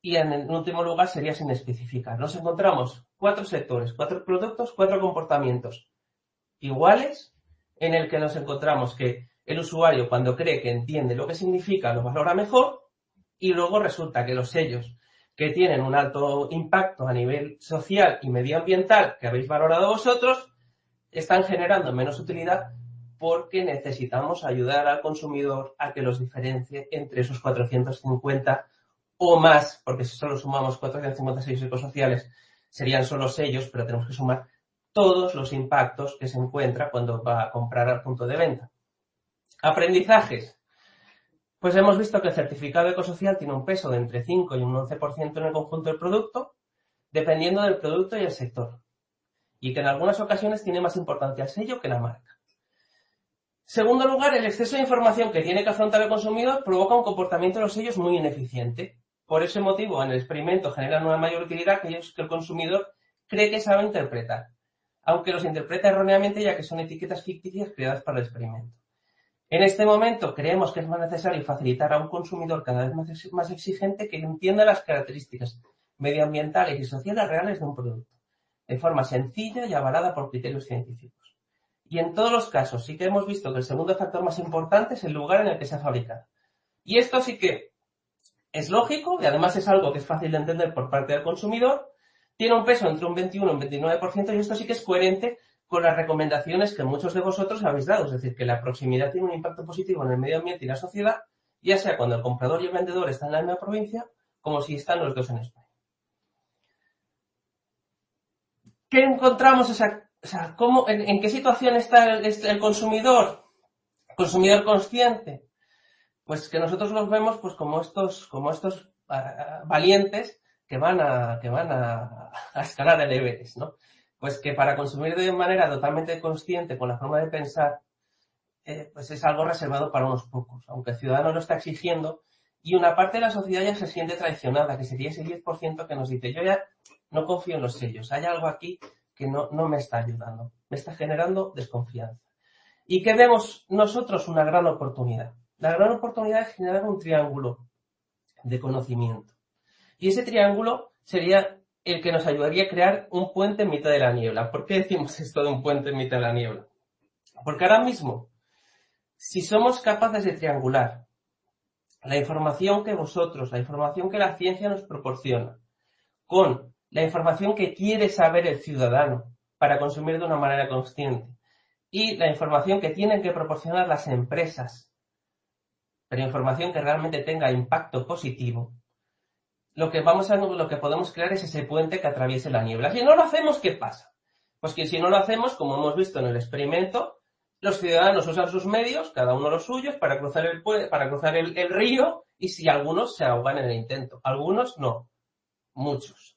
Y en el último lugar sería sin especificar. Nos encontramos cuatro sectores, cuatro productos, cuatro comportamientos iguales, en el que nos encontramos que el usuario, cuando cree que entiende lo que significa, lo valora mejor, y luego resulta que los sellos que tienen un alto impacto a nivel social y medioambiental que habéis valorado vosotros, están generando menos utilidad porque necesitamos ayudar al consumidor a que los diferencie entre esos cuatrocientos cincuenta o más, porque si solo sumamos cuatrocientos cincuenta sellos ecosociales serían solo sellos, pero tenemos que sumar todos los impactos que se encuentra cuando va a comprar al punto de venta. Aprendizajes. Pues hemos visto que el certificado ecosocial tiene un peso de entre cinco y un once por ciento en el conjunto del producto, dependiendo del producto y el sector. Y que en algunas ocasiones tiene más importancia el sello que la marca. Segundo lugar, el exceso de información que tiene que afrontar el consumidor provoca un comportamiento de los sellos muy ineficiente. Por ese motivo, en el experimento generan una mayor utilidad que el consumidor cree que sabe interpretar, aunque los interpreta erróneamente ya que son etiquetas ficticias creadas para el experimento. En este momento creemos que es más necesario facilitar a un consumidor cada vez más, más exigente que entienda las características medioambientales y sociales reales de un producto, de forma sencilla y avalada por criterios científicos. Y en todos los casos sí que hemos visto que el segundo factor más importante es el lugar en el que se ha fabricado. Y esto sí que es lógico y además es algo que es fácil de entender por parte del consumidor. Tiene un peso entre un veintiuno y un veintinueve por ciento y esto sí que es coherente con las recomendaciones que muchos de vosotros habéis dado. Es decir, que la proximidad tiene un impacto positivo en el medio ambiente y la sociedad, ya sea cuando el comprador y el vendedor están en la misma provincia, como si están los dos en España. ¿Qué encontramos? O sea, o sea ¿cómo, en, ¿en qué situación está el, el consumidor? ¿Consumidor consciente? Pues que nosotros los vemos pues como estos, como estos uh, valientes que van a, que van a, a escalar el Everest, ¿no? Pues que para consumir de manera totalmente consciente, con la forma de pensar, eh, pues es algo reservado para unos pocos, aunque el ciudadano lo está exigiendo, y una parte de la sociedad ya se siente traicionada, que sería ese diez por ciento que nos dice, yo ya no confío en los sellos, hay algo aquí que no, no me está ayudando, me está generando desconfianza. ¿Y qué vemos nosotros? Una gran oportunidad. La gran oportunidad es generar un triángulo de conocimiento. Y ese triángulo sería el que nos ayudaría a crear un puente en mitad de la niebla. ¿Por qué decimos esto de un puente en mitad de la niebla? Porque ahora mismo, si somos capaces de triangular la información que vosotros, la información que la ciencia nos proporciona, con la información que quiere saber el ciudadano para consumir de una manera consciente, y la información que tienen que proporcionar las empresas, pero información que realmente tenga impacto positivo, lo que vamos a, lo que podemos crear es ese puente que atraviese la niebla. Si no lo hacemos, ¿qué pasa? Pues que si no lo hacemos, como hemos visto en el experimento, los ciudadanos usan sus medios, cada uno los suyos, para cruzar el, para cruzar el, el río, y si algunos se ahogan en el intento. Algunos no, muchos.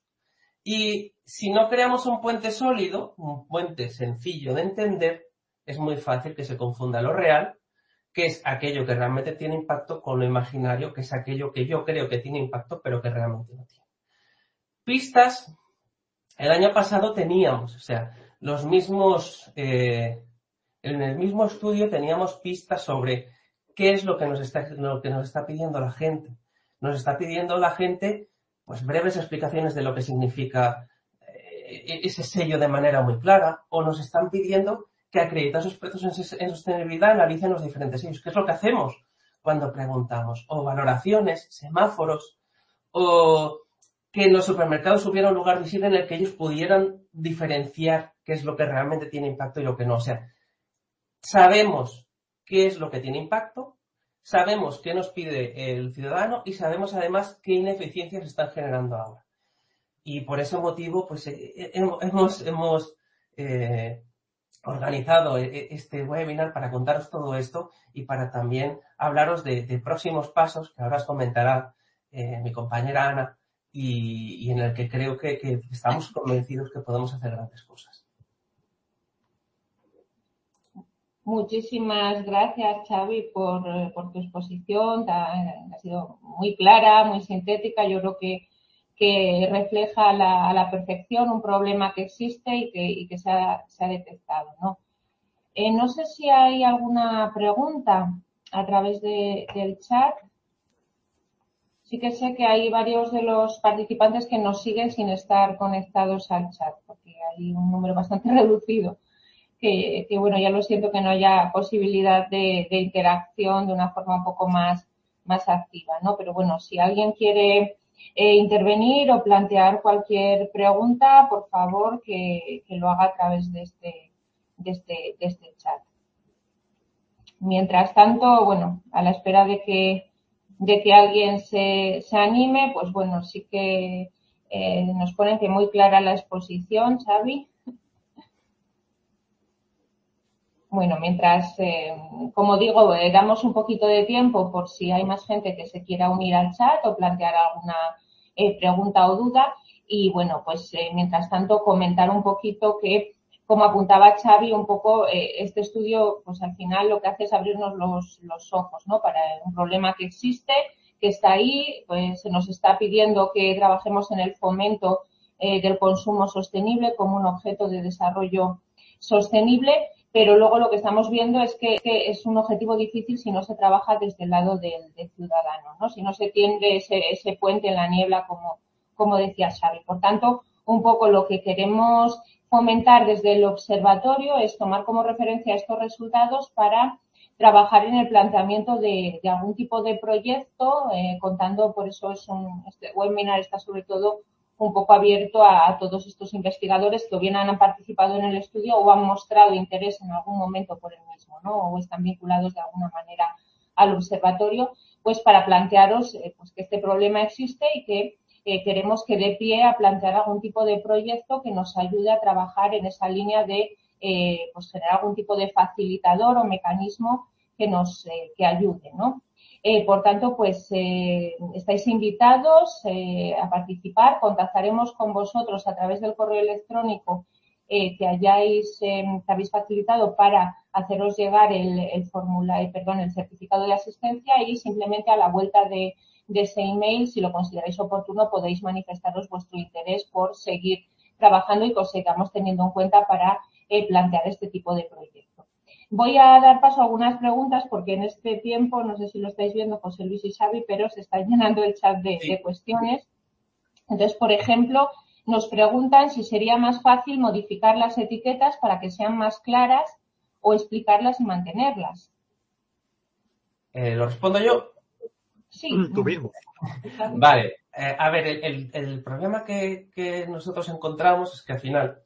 Y si no creamos un puente sólido, un puente sencillo de entender, es muy fácil que se confunda lo real, que es aquello que realmente tiene impacto, con lo imaginario, que es aquello que yo creo que tiene impacto, pero que realmente no tiene. Pistas, el año pasado teníamos, o sea, los mismos, eh, en el mismo estudio teníamos pistas sobre qué es lo que nos está, lo que nos está pidiendo la gente. Nos está pidiendo la gente, pues, breves explicaciones de lo que significa eh, ese sello de manera muy clara, o nos están pidiendo que acreditados expertos en sostenibilidad analicen los diferentes sellos. ¿Qué es lo que hacemos cuando preguntamos? O valoraciones, semáforos, o que en los supermercados hubiera un lugar visible en el que ellos pudieran diferenciar qué es lo que realmente tiene impacto y lo que no. O sea, sabemos qué es lo que tiene impacto, sabemos qué nos pide el ciudadano y sabemos además qué ineficiencias están generando ahora. Y por ese motivo, pues eh, hemos, hemos eh, organizado este webinar para contaros todo esto y para también hablaros de, de próximos pasos que ahora os comentará eh, mi compañera Ana y, y en el que creo que, que estamos convencidos que podemos hacer grandes cosas. Muchísimas gracias, Xavi, por, por tu exposición. Ha, ha sido muy clara, muy sintética. Yo creo que, que refleja a la, a la perfección un problema que existe y que, y que se, ha, se ha detectado, ¿no? Eh, no sé si hay alguna pregunta a través de, del chat. sí que sé que hay varios de los participantes que nos siguen sin estar conectados al chat, porque hay un número bastante reducido. Que, que bueno, ya lo siento que no haya posibilidad de, de interacción de una forma un poco más, más activa, ¿no? Pero bueno, si alguien quiere eh, intervenir o plantear cualquier pregunta, por favor, que, que lo haga a través de este, de este, de este chat. Mientras tanto, bueno, a la espera de que, de que alguien se, se anime, pues bueno, sí que eh, nos ponen que muy clara la exposición, Xavi. Bueno, mientras, eh, como digo, eh, damos un poquito de tiempo por si hay más gente que se quiera unir al chat o plantear alguna eh, pregunta o duda. Y bueno, pues eh, mientras tanto comentar un poquito que, como apuntaba Xavi, un poco eh, este estudio, pues al final lo que hace es abrirnos los, los ojos, ¿no? Para un problema que existe, que está ahí, pues se nos está pidiendo que trabajemos en el fomento eh, del consumo sostenible como un objeto de desarrollo sostenible. Pero luego lo que estamos viendo es que, que es un objetivo difícil si no se trabaja desde el lado del, del ciudadano, ¿no? Si no se tiende ese, ese puente en la niebla, como, como decía Xavi. Por tanto, un poco lo que queremos fomentar desde el observatorio es tomar como referencia estos resultados para trabajar en el planteamiento de, de algún tipo de proyecto, eh, contando, por eso es un, este webinar está sobre todo un poco abierto a, a todos estos investigadores que o bien han participado en el estudio o han mostrado interés en algún momento por el mismo, ¿no? O están vinculados de alguna manera al observatorio, pues para plantearos eh, pues que este problema existe y que eh, queremos que dé pie a plantear algún tipo de proyecto que nos ayude a trabajar en esa línea de eh, pues generar algún tipo de facilitador o mecanismo que nos eh, que ayude, ¿no? Eh, por tanto, pues eh, estáis invitados eh, a participar. Contactaremos con vosotros a través del correo electrónico eh, que hayáis eh, que habéis facilitado para haceros llegar el, el formulario, perdón, el certificado de asistencia y simplemente a la vuelta de, de ese email, si lo consideráis oportuno, podéis manifestaros vuestro interés por seguir trabajando y que os sigamos teniendo en cuenta para eh, plantear este tipo de proyectos. Voy a dar paso a algunas preguntas porque en este tiempo, no sé si lo estáis viendo José Luis y Xavi, pero se está llenando el chat de, Sí. de cuestiones. Entonces, por ejemplo, nos preguntan si sería más fácil modificar las etiquetas para que sean más claras o explicarlas y mantenerlas. Eh, ¿Lo respondo yo? Sí. Tú mismo. Vale. Eh, a ver, el, el, el problema que, que nosotros encontramos es que al final,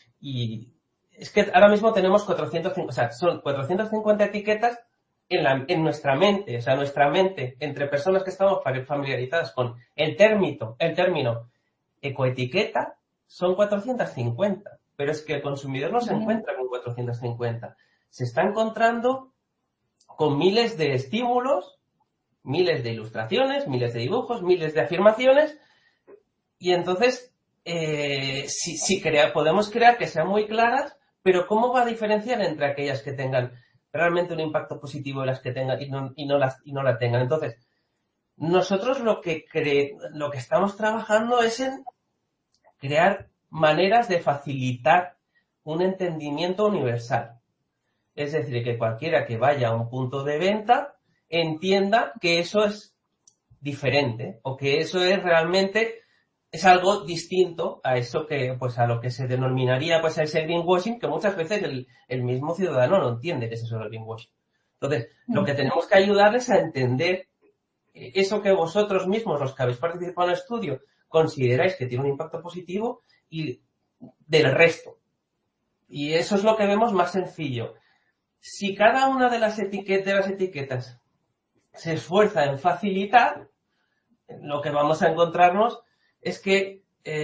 y es que ahora mismo tenemos cuatrocientos cincuenta, o sea, son cuatrocientas cincuenta etiquetas en, la, en nuestra mente, o sea, nuestra mente, entre personas que estamos familiarizadas con el término, el término ecoetiqueta, son cuatrocientas cincuenta, pero es que el consumidor no se encuentra con cuatrocientas cincuenta, se está encontrando con miles de estímulos, miles de ilustraciones, miles de dibujos, miles de afirmaciones, y entonces eh, si, si crea, podemos crear que sean muy claras, pero ¿cómo va a diferenciar entre aquellas que tengan realmente un impacto positivo y las que tengan y no, y no las y no la tengan? Entonces, nosotros lo que cre, lo que estamos trabajando es en crear maneras de facilitar un entendimiento universal. Es decir, que cualquiera que vaya a un punto de venta entienda que eso es diferente o que eso es realmente es algo distinto a eso que, pues a lo que se denominaría, pues a ese greenwashing, que muchas veces el, el mismo ciudadano no entiende que es eso del greenwashing. Entonces, lo que tenemos que ayudarles a entender eso que vosotros mismos, los que habéis participado en el estudio, consideráis que tiene un impacto positivo y del resto. Y eso es lo que vemos más sencillo. Si cada una de las etiquetas, de las etiquetas se esfuerza en facilitar, lo que vamos a encontrarnos es que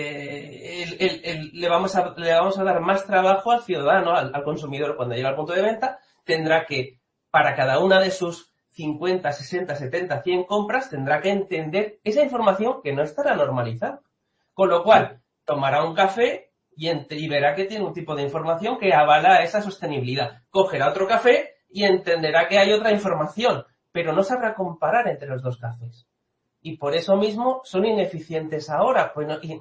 eh, el, el, el, le, vamos a, le vamos a dar más trabajo al ciudadano, al, al consumidor, cuando llegue al punto de venta, tendrá que, para cada una de sus cincuenta, sesenta, setenta, cien compras, tendrá que entender esa información que no estará normalizada. Con lo cual, tomará un café y, ent- y verá que tiene un tipo de información que avala esa sostenibilidad. Cogerá otro café y entenderá que hay otra información, pero no sabrá comparar entre los dos cafés. Y por eso mismo son ineficientes ahora. Pues no, y,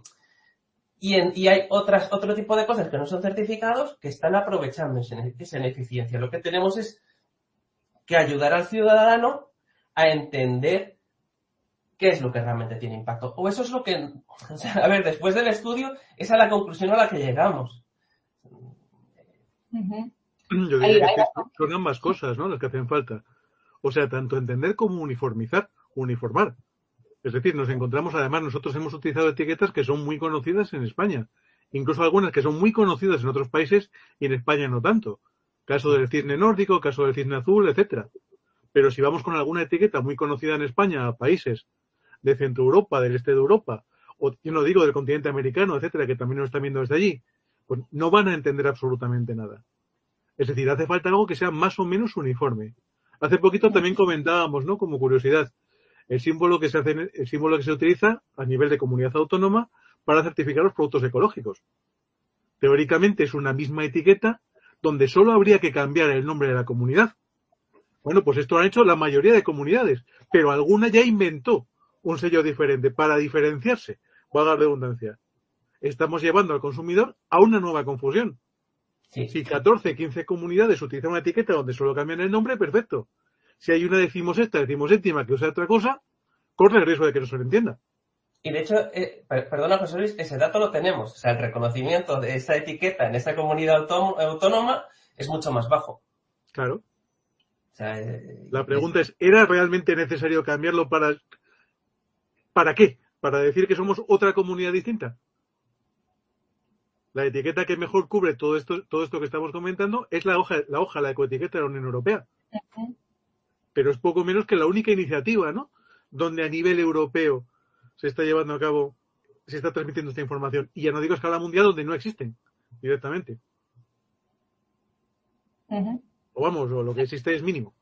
y, en, y hay otras, otro tipo de cosas que no son certificados que están aprovechando esa, esa ineficiencia. Lo que tenemos es que ayudar al ciudadano a entender qué es lo que realmente tiene impacto. O eso es lo que, o sea, a ver, después del estudio, esa es la conclusión a la que llegamos. Uh-huh. Yo diría que son ambas cosas, ¿no?, las que hacen falta. O sea, tanto entender como uniformizar, uniformar. Es decir, nos encontramos, además, nosotros hemos utilizado etiquetas que son muy conocidas en España. Incluso algunas que son muy conocidas en otros países y en España no tanto. Caso del cisne nórdico, caso del cisne azul, etcétera. Pero si vamos con alguna etiqueta muy conocida en España a países de Centro Europa, del este de Europa, o yo no digo del continente americano, etcétera, que también nos están viendo desde allí, pues no van a entender absolutamente nada. Es decir, hace falta algo que sea más o menos uniforme. Hace poquito también comentábamos, ¿no?, como curiosidad, el símbolo que se hace, el símbolo que se utiliza a nivel de comunidad autónoma para certificar los productos ecológicos. Teóricamente es una misma etiqueta donde solo habría que cambiar el nombre de la comunidad. Bueno, pues esto lo han hecho la mayoría de comunidades, pero alguna ya inventó un sello diferente para diferenciarse, valga la redundancia. Estamos llevando al consumidor a una nueva confusión. Sí. Si catorce, quince comunidades utilizan una etiqueta donde solo cambian el nombre, perfecto. Si hay una decimosexta, decimoséptima que usa otra cosa, corre el riesgo de que no se lo entienda. Y de hecho, eh, perdona José Luis, ese dato lo tenemos. O sea, el reconocimiento de esa etiqueta en esa comunidad autónoma es mucho más bajo. Claro. O sea, eh, la pregunta es, ¿era realmente necesario cambiarlo para... ¿Para qué? ¿Para decir que somos otra comunidad distinta? La etiqueta que mejor cubre todo esto, todo esto que estamos comentando es la hoja, la hoja, la ecoetiqueta de la Unión Europea. Uh-huh. Pero es poco menos que la única iniciativa, ¿no?, donde a nivel europeo se está llevando a cabo, se está transmitiendo esta información. Y ya no digo a escala mundial, donde no existen directamente. Uh-huh. O vamos, o lo que existe es mínimo.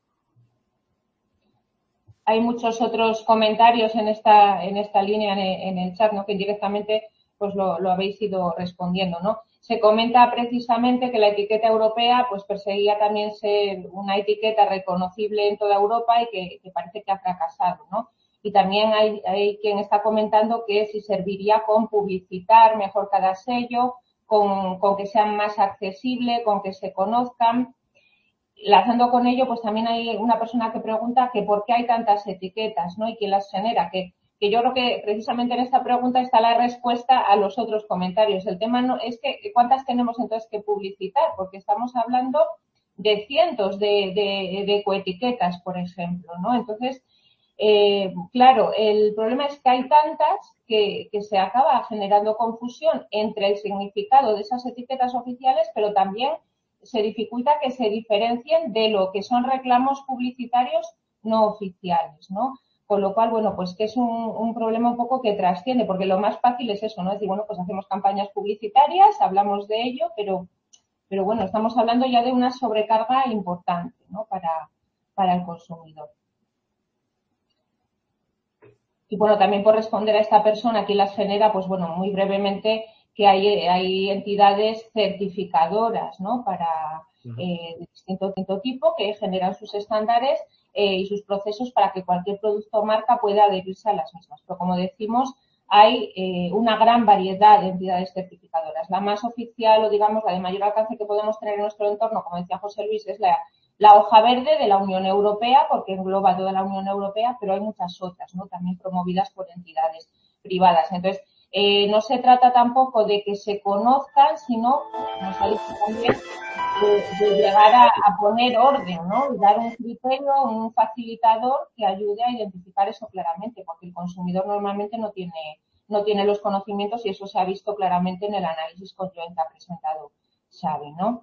Hay muchos otros comentarios en esta en esta línea en el chat, ¿no?, que indirectamente pues lo, lo habéis ido respondiendo, ¿no? Se comenta precisamente que la etiqueta europea pues perseguía también ser una etiqueta reconocible en toda Europa y que, que parece que ha fracasado, ¿no? Y también hay, hay quien está comentando que si serviría con publicitar mejor cada sello, con, con que sean más accesibles, con que se conozcan. Lanzando con ello, pues también hay una persona que pregunta que por qué hay tantas etiquetas, ¿no?, y quién las genera, que, que yo creo que precisamente en esta pregunta está la respuesta a los otros comentarios. El tema no es que cuántas tenemos entonces que publicitar, porque estamos hablando de cientos de, de, de ecoetiquetas, por ejemplo, ¿no? Entonces, eh, claro, el problema es que hay tantas que, que se acaba generando confusión entre el significado de esas etiquetas oficiales, pero también se dificulta que se diferencien de lo que son reclamos publicitarios no oficiales, ¿no? Con lo cual, bueno, pues que es un, un problema un poco que trasciende, porque lo más fácil es eso, ¿no? Es decir, bueno, pues hacemos campañas publicitarias, hablamos de ello, pero, pero bueno, estamos hablando ya de una sobrecarga importante, ¿no?, para, para el consumidor. Y bueno, también por responder a esta persona que las genera, pues bueno, muy brevemente, que hay, hay entidades certificadoras, ¿no?, para eh, de distinto, distinto tipo que generan sus estándares eh, y sus procesos para que cualquier producto o marca pueda adherirse a las mismas. Pero como decimos, hay eh, una gran variedad de entidades certificadoras. La más oficial o digamos la de mayor alcance que podemos tener en nuestro entorno, como decía José Luis, es la, la hoja verde de la Unión Europea, porque engloba toda la Unión Europea, pero hay muchas otras, ¿no?, también promovidas por entidades privadas. Entonces, Eh, no se trata tampoco de que se conozcan, sino, nos ha dicho también, de, de llegar a, a poner orden, ¿no?, y dar un criterio, un facilitador que ayude a identificar eso claramente, porque el consumidor normalmente no tiene, no tiene los conocimientos y eso se ha visto claramente en el análisis conjoint que ha presentado Xavi, ¿no?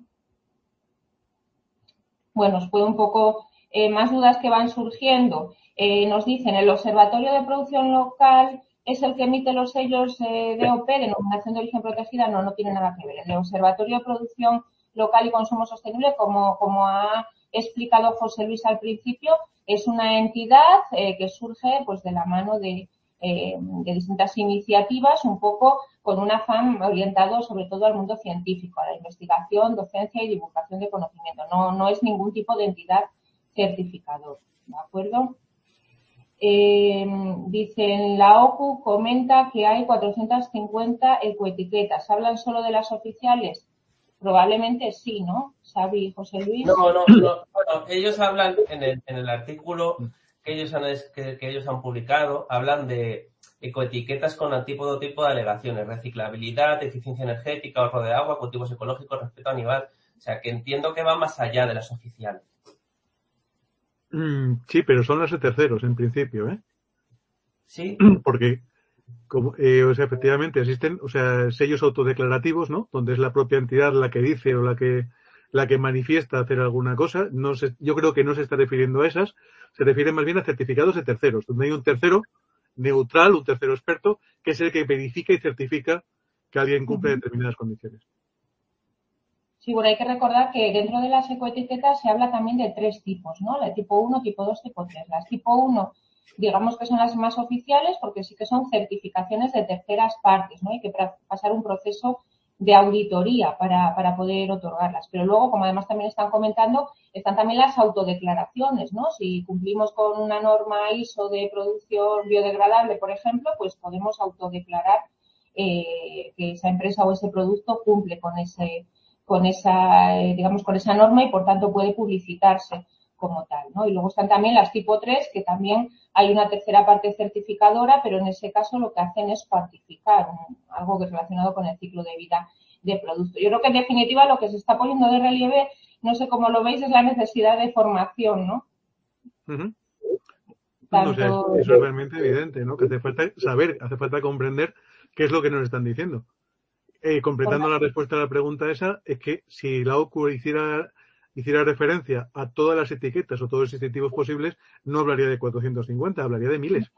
Bueno, os puedo un poco eh, más dudas que van surgiendo. Eh, nos dicen, el Observatorio de Producción Local es el que emite los sellos eh, de O P, Denominación de Origen Protegida, no, no tiene nada que ver. El Observatorio de Producción Local y Consumo Sostenible, como, como ha explicado José Luis al principio, es una entidad eh, que surge pues de la mano de, eh, de distintas iniciativas, un poco con un afán orientado sobre todo al mundo científico, a la investigación, docencia y divulgación de conocimiento. No, no es ningún tipo de entidad certificador, ¿de acuerdo? Eh, dicen, la O C U comenta que hay cuatrocientas cincuenta ecoetiquetas. ¿Hablan solo de las oficiales? Probablemente sí, ¿no? Xavi, José Luis. No, no, no. Bueno, ellos hablan en el, en el artículo que ellos han, que, que ellos han publicado hablan de ecoetiquetas con tipo, tipo de alegaciones, reciclabilidad, eficiencia energética, ahorro de agua, cultivos ecológicos, respeto animal. O sea, que entiendo que va más allá de las oficiales. Mm, sí, pero son las de terceros en principio, ¿eh? Sí. Porque, como, eh, o sea, efectivamente existen, o sea, sellos autodeclarativos, ¿no? Donde es la propia entidad la que dice o la que la que manifiesta hacer alguna cosa. No se, yo creo que no se está refiriendo a esas, se refiere más bien a certificados de terceros, donde hay un tercero neutral, un tercero experto, que es el que verifica y certifica que alguien cumple Uh-huh. determinadas condiciones. Sí, bueno, hay que recordar que dentro de las ecoetiquetas se habla también de tres tipos, ¿no? La tipo uno, tipo dos, tipo tres. Las tipo uno, digamos que son las más oficiales porque sí que son certificaciones de terceras partes, ¿no? Hay que pasar un proceso de auditoría para, para poder otorgarlas. Pero luego, como además también están comentando, están también las autodeclaraciones, ¿no? Si cumplimos con una norma I S O de producción biodegradable, por ejemplo, pues podemos autodeclarar eh, que esa empresa o ese producto cumple con ese con esa, eh, digamos, con esa norma y por tanto puede publicitarse como tal, ¿no? Y luego están también las tipo tres, que también hay una tercera parte certificadora, pero en ese caso lo que hacen es cuantificar algo que es relacionado con el ciclo de vida de producto. Yo creo que en definitiva lo que se está poniendo de relieve, no sé cómo lo veis, es la necesidad de formación, ¿no? Uh-huh. Tanto... O sea, eso, eso es realmente evidente, ¿no? Que hace falta saber, hace falta comprender qué es lo que nos están diciendo. Eh, completando la respuesta a la pregunta esa, es que si la O C U hiciera, hiciera referencia a todas las etiquetas o todos los distintivos posibles, no hablaría de cuatrocientos cincuenta, hablaría de miles.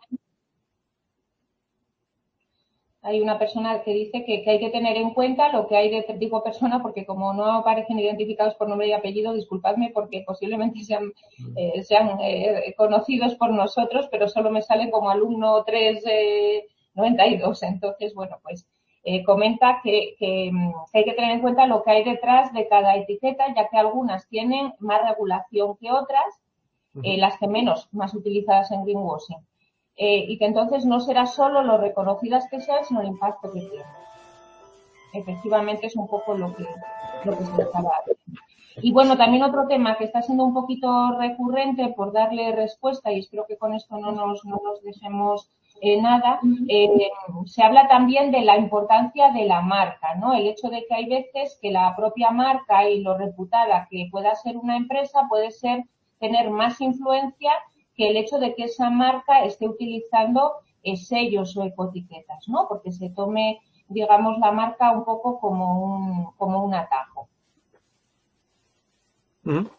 Hay una persona que dice que, que hay que tener en cuenta lo que hay de, digo persona, porque como no aparecen identificados por nombre y apellido, disculpadme porque posiblemente sean, eh, sean eh, conocidos por nosotros, pero solo me sale como alumno tres noventa y dos. Entonces, bueno, pues eh, comenta que, que, que hay que tener en cuenta lo que hay detrás de cada etiqueta, ya que algunas tienen más regulación que otras, eh, las que menos, más utilizadas en greenwashing. Eh, y que entonces no será solo lo reconocidas que sean, sino el impacto que tienen. Efectivamente es un poco lo que, lo que se estaba haciendo. Y bueno, también otro tema que está siendo un poquito recurrente por darle respuesta, y espero que con esto no nos, no nos dejemos eh, nada, eh, se habla también de la importancia de la marca, ¿no? El hecho de que hay veces que la propia marca y lo reputada que pueda ser una empresa puede ser tener más influencia que el hecho de que esa marca esté utilizando eh, sellos o ecoetiquetas, ¿no? Porque se tome, digamos, la marca un poco como un, como un atajo. Uh-huh.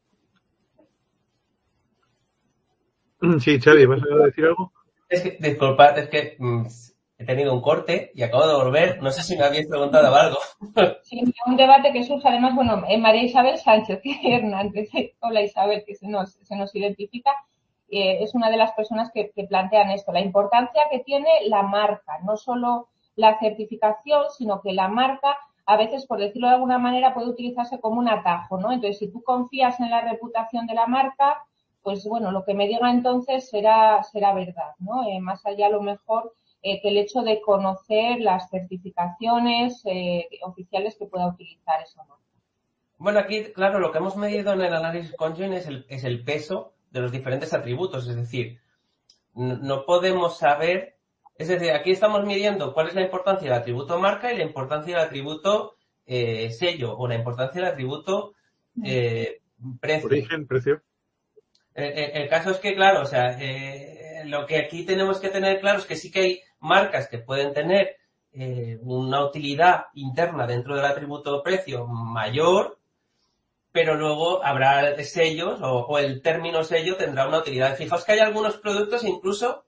Sí, Xavi, ¿vas a decir algo? Es que, disculpad, es que mmm, he tenido un corte y acabo de volver. No sé si me habéis preguntado algo. Sí, un debate que surge además, bueno, María Isabel Sánchez Hernández, hola Isabel, que se nos, se nos identifica, eh, es una de las personas que, que plantean esto, la importancia que tiene la marca, no solo la certificación, sino que la marca, a veces, por decirlo de alguna manera, puede utilizarse como un atajo, ¿no? Entonces, si tú confías en la reputación de la marca, pues bueno, lo que me diga entonces será, será verdad, ¿no? Eh, más allá, a lo mejor, eh, que el hecho de conocer las certificaciones eh, oficiales que pueda utilizar esa marca. Bueno, aquí, claro, lo que hemos medido en el análisis conjoint es el, es el peso de los diferentes atributos, es decir, no, no podemos saber, es decir, aquí estamos midiendo cuál es la importancia del atributo marca y la importancia del atributo eh, sello o la importancia del atributo eh, precio. Origen, precio. El, el, el caso es que, claro, o sea, eh, lo que aquí tenemos que tener claro es que sí que hay marcas que pueden tener eh, una utilidad interna dentro del atributo precio mayor, pero luego habrá sellos o, o el término sello tendrá una utilidad. Fijaos que hay algunos productos incluso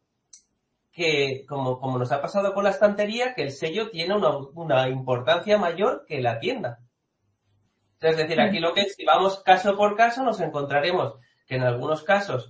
que, como, como nos ha pasado con la estantería, que el sello tiene una, una importancia mayor que la tienda. Es decir, aquí lo que si vamos caso por caso nos encontraremos que en algunos casos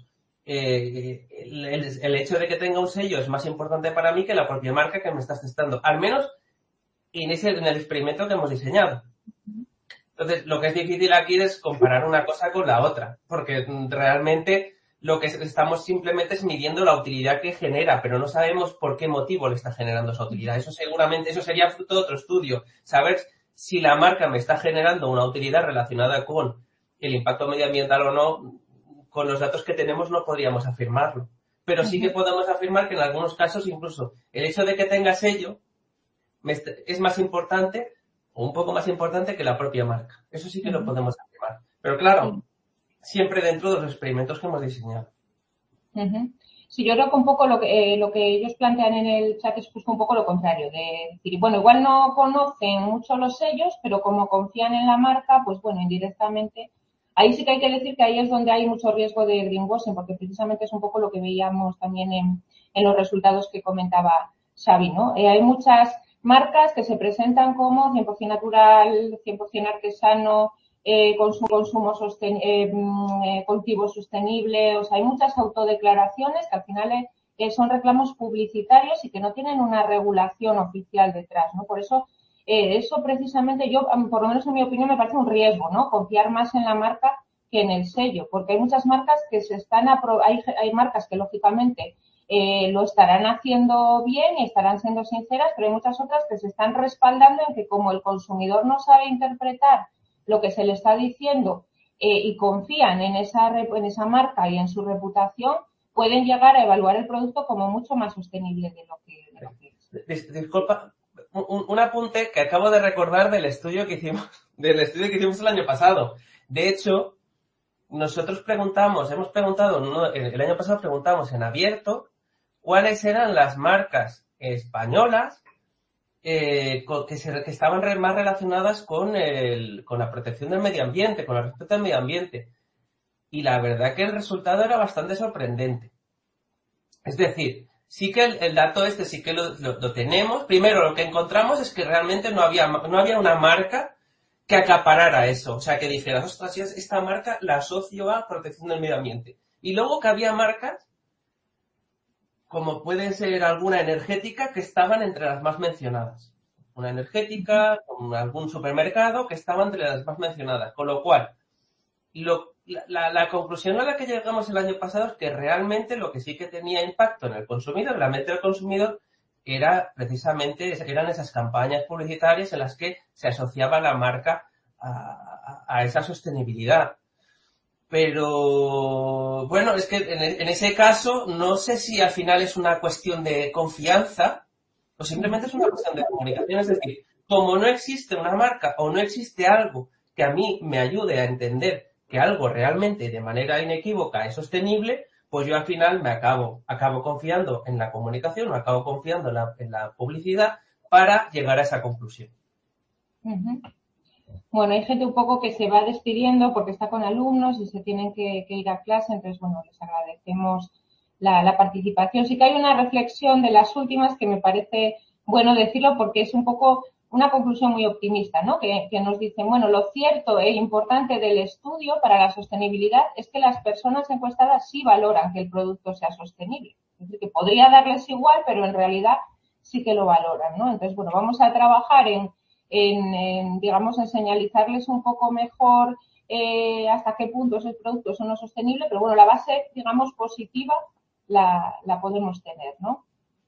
eh, el, el hecho de que tenga un sello es más importante para mí que la propia marca que me estás testando, al menos en, ese, en el experimento que hemos diseñado. Entonces, lo que es difícil aquí es comparar una cosa con la otra, porque realmente lo que estamos simplemente es midiendo la utilidad que genera, pero no sabemos por qué motivo le está generando esa utilidad. Eso seguramente, eso sería fruto de otro estudio, saber si la marca me está generando una utilidad relacionada con el impacto medioambiental o no, con los datos que tenemos no podríamos afirmarlo. Pero sí que podemos afirmar que en algunos casos incluso el hecho de que tenga sello es más importante o un poco más importante que la propia marca. Eso sí que lo podemos afirmar. Pero claro, siempre dentro de los experimentos que hemos diseñado. Uh-huh. Sí, yo creo que un poco lo que, eh, lo que ellos plantean en el chat es justo un poco lo contrario, de decir, bueno, igual no conocen mucho los sellos, pero como confían en la marca, pues bueno, indirectamente. Ahí sí que hay que decir que ahí es donde hay mucho riesgo de greenwashing, porque precisamente es un poco lo que veíamos también en, en los resultados que comentaba Xavi, ¿no? Eh, hay muchas marcas que se presentan como cien por ciento natural, cien por ciento artesano, eh, consumo, consumo sosten, eh, eh, cultivo sostenible, o sea, hay muchas autodeclaraciones que al final eh, son reclamos publicitarios y que no tienen una regulación oficial detrás, ¿no? Por eso, eh, eso precisamente yo, por lo menos en mi opinión, me parece un riesgo, ¿no? Confiar más en la marca que en el sello, porque hay muchas marcas que se están, apro- hay, hay marcas que lógicamente eh, lo estarán haciendo bien y estarán siendo sinceras, pero hay muchas otras que se están respaldando en que como el consumidor no sabe interpretar lo que se le está diciendo eh, y confían en esa, en esa marca y en su reputación, pueden llegar a evaluar el producto como mucho más sostenible de lo que, de lo que es. Dis, disculpa, un, un apunte que acabo de recordar del estudio que hicimos, del estudio que hicimos el año pasado. De hecho, nosotros preguntamos, hemos preguntado, ¿no? el, el año pasado preguntamos en abierto cuáles eran las marcas españolas Eh, que, se, que estaban re, más relacionadas con, el, con la protección del medio ambiente, con el respeto al medio ambiente. Y la verdad que el resultado era bastante sorprendente. Es decir, sí que el, el dato este sí que lo, lo, lo tenemos. Primero, lo que encontramos es que realmente no había, no había una marca que acaparara eso. O sea, que dijeras, ostras, esta marca la asocio a protección del medio ambiente. Y luego que había marcas como puede ser alguna energética que estaban entre las más mencionadas. Una energética, con algún supermercado que estaba entre las más mencionadas. Con lo cual, lo, la, la conclusión a la que llegamos el año pasado es que realmente lo que sí que tenía impacto en el consumidor, en la mente del consumidor, era precisamente, eran esas campañas publicitarias en las que se asociaba la marca a, a, a esa sostenibilidad. Pero, bueno, es que en, en ese caso no sé si al final es una cuestión de confianza o simplemente es una cuestión de comunicación. Es decir, como no existe una marca o no existe algo que a mí me ayude a entender que algo realmente de manera inequívoca es sostenible, pues yo al final me acabo, acabo confiando en la comunicación o acabo confiando en la, en la publicidad para llegar a esa conclusión. Uh-huh. Bueno, hay gente un poco que se va despidiendo porque está con alumnos y se tienen que, que ir a clase, entonces, bueno, les agradecemos la, la participación. Sí que hay una reflexión de las últimas que me parece bueno decirlo porque es un poco una conclusión muy optimista, ¿no? Que, que nos dicen, bueno, lo cierto e importante del estudio para la sostenibilidad es que las personas encuestadas sí valoran que el producto sea sostenible. Es decir, que podría darles igual, pero en realidad sí que lo valoran, ¿no? Entonces, bueno, vamos a trabajar en En, en, digamos, en señalizarles un poco mejor eh, hasta qué punto esos productos son no sostenibles, pero bueno, la base, digamos, positiva la, la podemos tener, ¿no?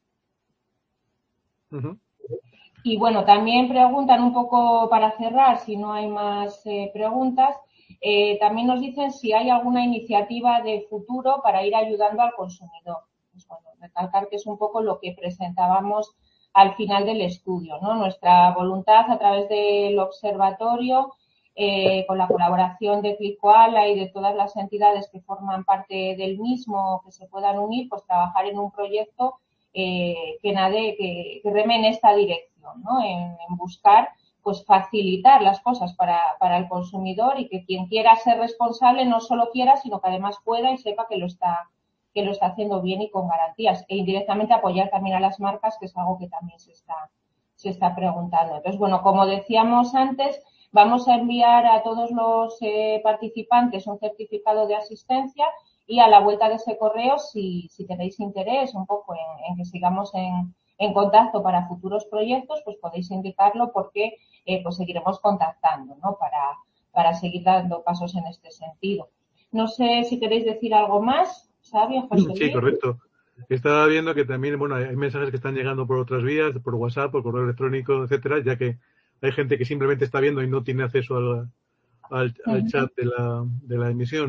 Uh-huh. Y bueno, también preguntan un poco para cerrar, si no hay más eh, preguntas, eh, también nos dicen si hay alguna iniciativa de futuro para ir ayudando al consumidor. Pues bueno, recalcar que es un poco lo que presentábamos al final del estudio, ¿no? Nuestra voluntad a través del observatorio, eh, con la colaboración de Clicoala y de todas las entidades que forman parte del mismo, que se puedan unir, pues trabajar en un proyecto eh, que nade, que, que reme en esta dirección, ¿no? En, en buscar, pues facilitar las cosas para, para el consumidor y que quien quiera ser responsable no solo quiera, sino que además pueda y sepa que lo está que lo está haciendo bien y con garantías e indirectamente apoyar también a las marcas, que es algo que también se está se está preguntando. Entonces, bueno, como decíamos antes, vamos a enviar a todos los eh, participantes un certificado de asistencia y a la vuelta de ese correo, si, si tenéis interés un poco en, en que sigamos en, en contacto para futuros proyectos, pues podéis indicarlo porque eh, pues seguiremos contactando, ¿no? Para, para seguir dando pasos en este sentido. No sé si queréis decir algo más. ¿Sabio, José Luis? Sí, correcto. Estaba viendo que también, bueno, hay mensajes que están llegando por otras vías, por WhatsApp, por correo electrónico, etcétera, ya que hay gente que simplemente está viendo y no tiene acceso al, al, al chat de la, de la emisión.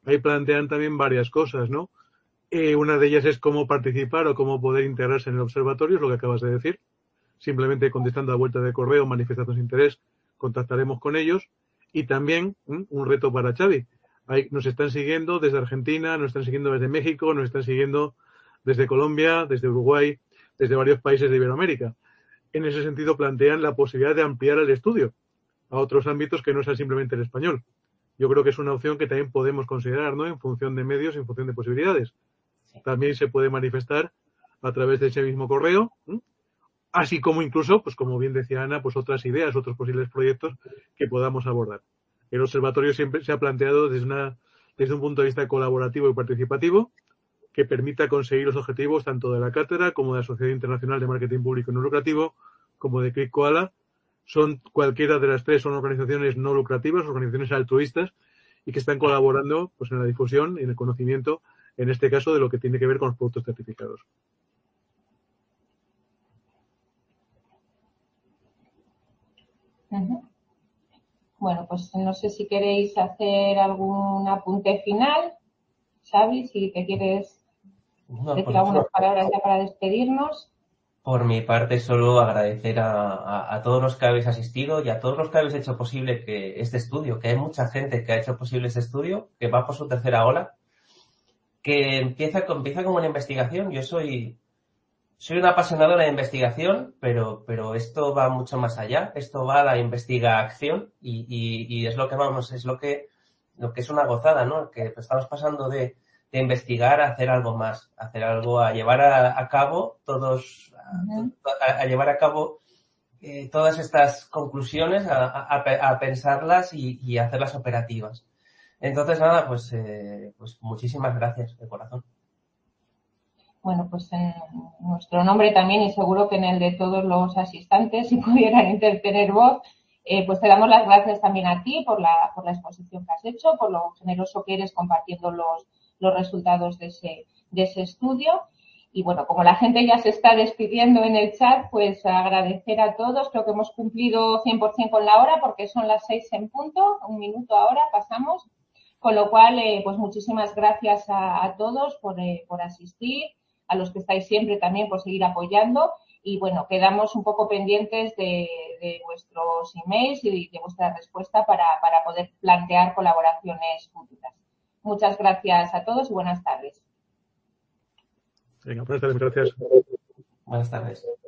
ahí plantean también varias cosas, ¿no? Eh, una de ellas es cómo participar o cómo poder integrarse en el observatorio, es lo que acabas de decir. Simplemente contestando a vuelta de correo, manifestando su interés, contactaremos con ellos. Y también ¿m? un reto para Xavi. Ahí nos están siguiendo desde Argentina, nos están siguiendo desde México, nos están siguiendo desde Colombia, desde Uruguay, desde varios países de Iberoamérica. En ese sentido plantean la posibilidad de ampliar el estudio a otros ámbitos que no sean simplemente el español. Yo creo que es una opción que también podemos considerar, ¿no? En función de medios, en función de posibilidades. También se puede manifestar a través de ese mismo correo, ¿sí? Así como incluso, pues como bien decía Ana, pues otras ideas, otros posibles proyectos que podamos abordar. El observatorio siempre se ha planteado desde, una, desde un punto de vista colaborativo y participativo que permita conseguir los objetivos tanto de la cátedra como de la Sociedad Internacional de Marketing Público y No Lucrativo, como de CRIC Koala. Son cualquiera de las tres son organizaciones no lucrativas, organizaciones altruistas y que están colaborando pues en la difusión y en el conocimiento, en este caso, de lo que tiene que ver con los productos certificados. Uh-huh. Bueno, pues no sé si queréis hacer algún apunte final. Xavi, si te quieres no, decir pues, algunas no. palabras ya para despedirnos. Por mi parte, solo agradecer a, a, a todos los que habéis asistido y a todos los que habéis hecho posible que este estudio, que hay mucha gente que ha hecho posible este estudio, que va por su tercera ola, que empieza, empieza como una investigación. Yo soy, soy un apasionado de la investigación, pero, pero esto va mucho más allá. Esto va a la investigación y, y, y es lo que vamos, es lo que, lo que es una gozada, ¿no? Que estamos pasando de, de investigar a hacer algo más, a hacer algo, a llevar a, a cabo todos, Uh-huh. a, a llevar a cabo eh, todas estas conclusiones, a, a, a pensarlas y, y hacerlas operativas. Entonces, nada, pues, eh, pues muchísimas gracias de corazón. Bueno, pues en nuestro nombre también y seguro que en el de todos los asistentes, si pudieran intertener voz, eh, pues te damos las gracias también a ti por la, por la exposición que has hecho, por lo generoso que eres compartiendo los, los resultados de ese, de ese estudio. Y bueno, como la gente ya se está despidiendo en el chat, pues agradecer a todos. Creo que hemos cumplido cien por ciento con la hora porque son las seis en punto, un minuto ahora pasamos. Con lo cual, eh, pues muchísimas gracias a, a todos por, eh, por asistir, a los que estáis siempre también por seguir apoyando y bueno, quedamos un poco pendientes de, de vuestros emails y de vuestra respuesta para, para poder plantear colaboraciones futuras. Muchas gracias a todos y buenas tardes. Venga, buenas tardes, gracias. Buenas tardes.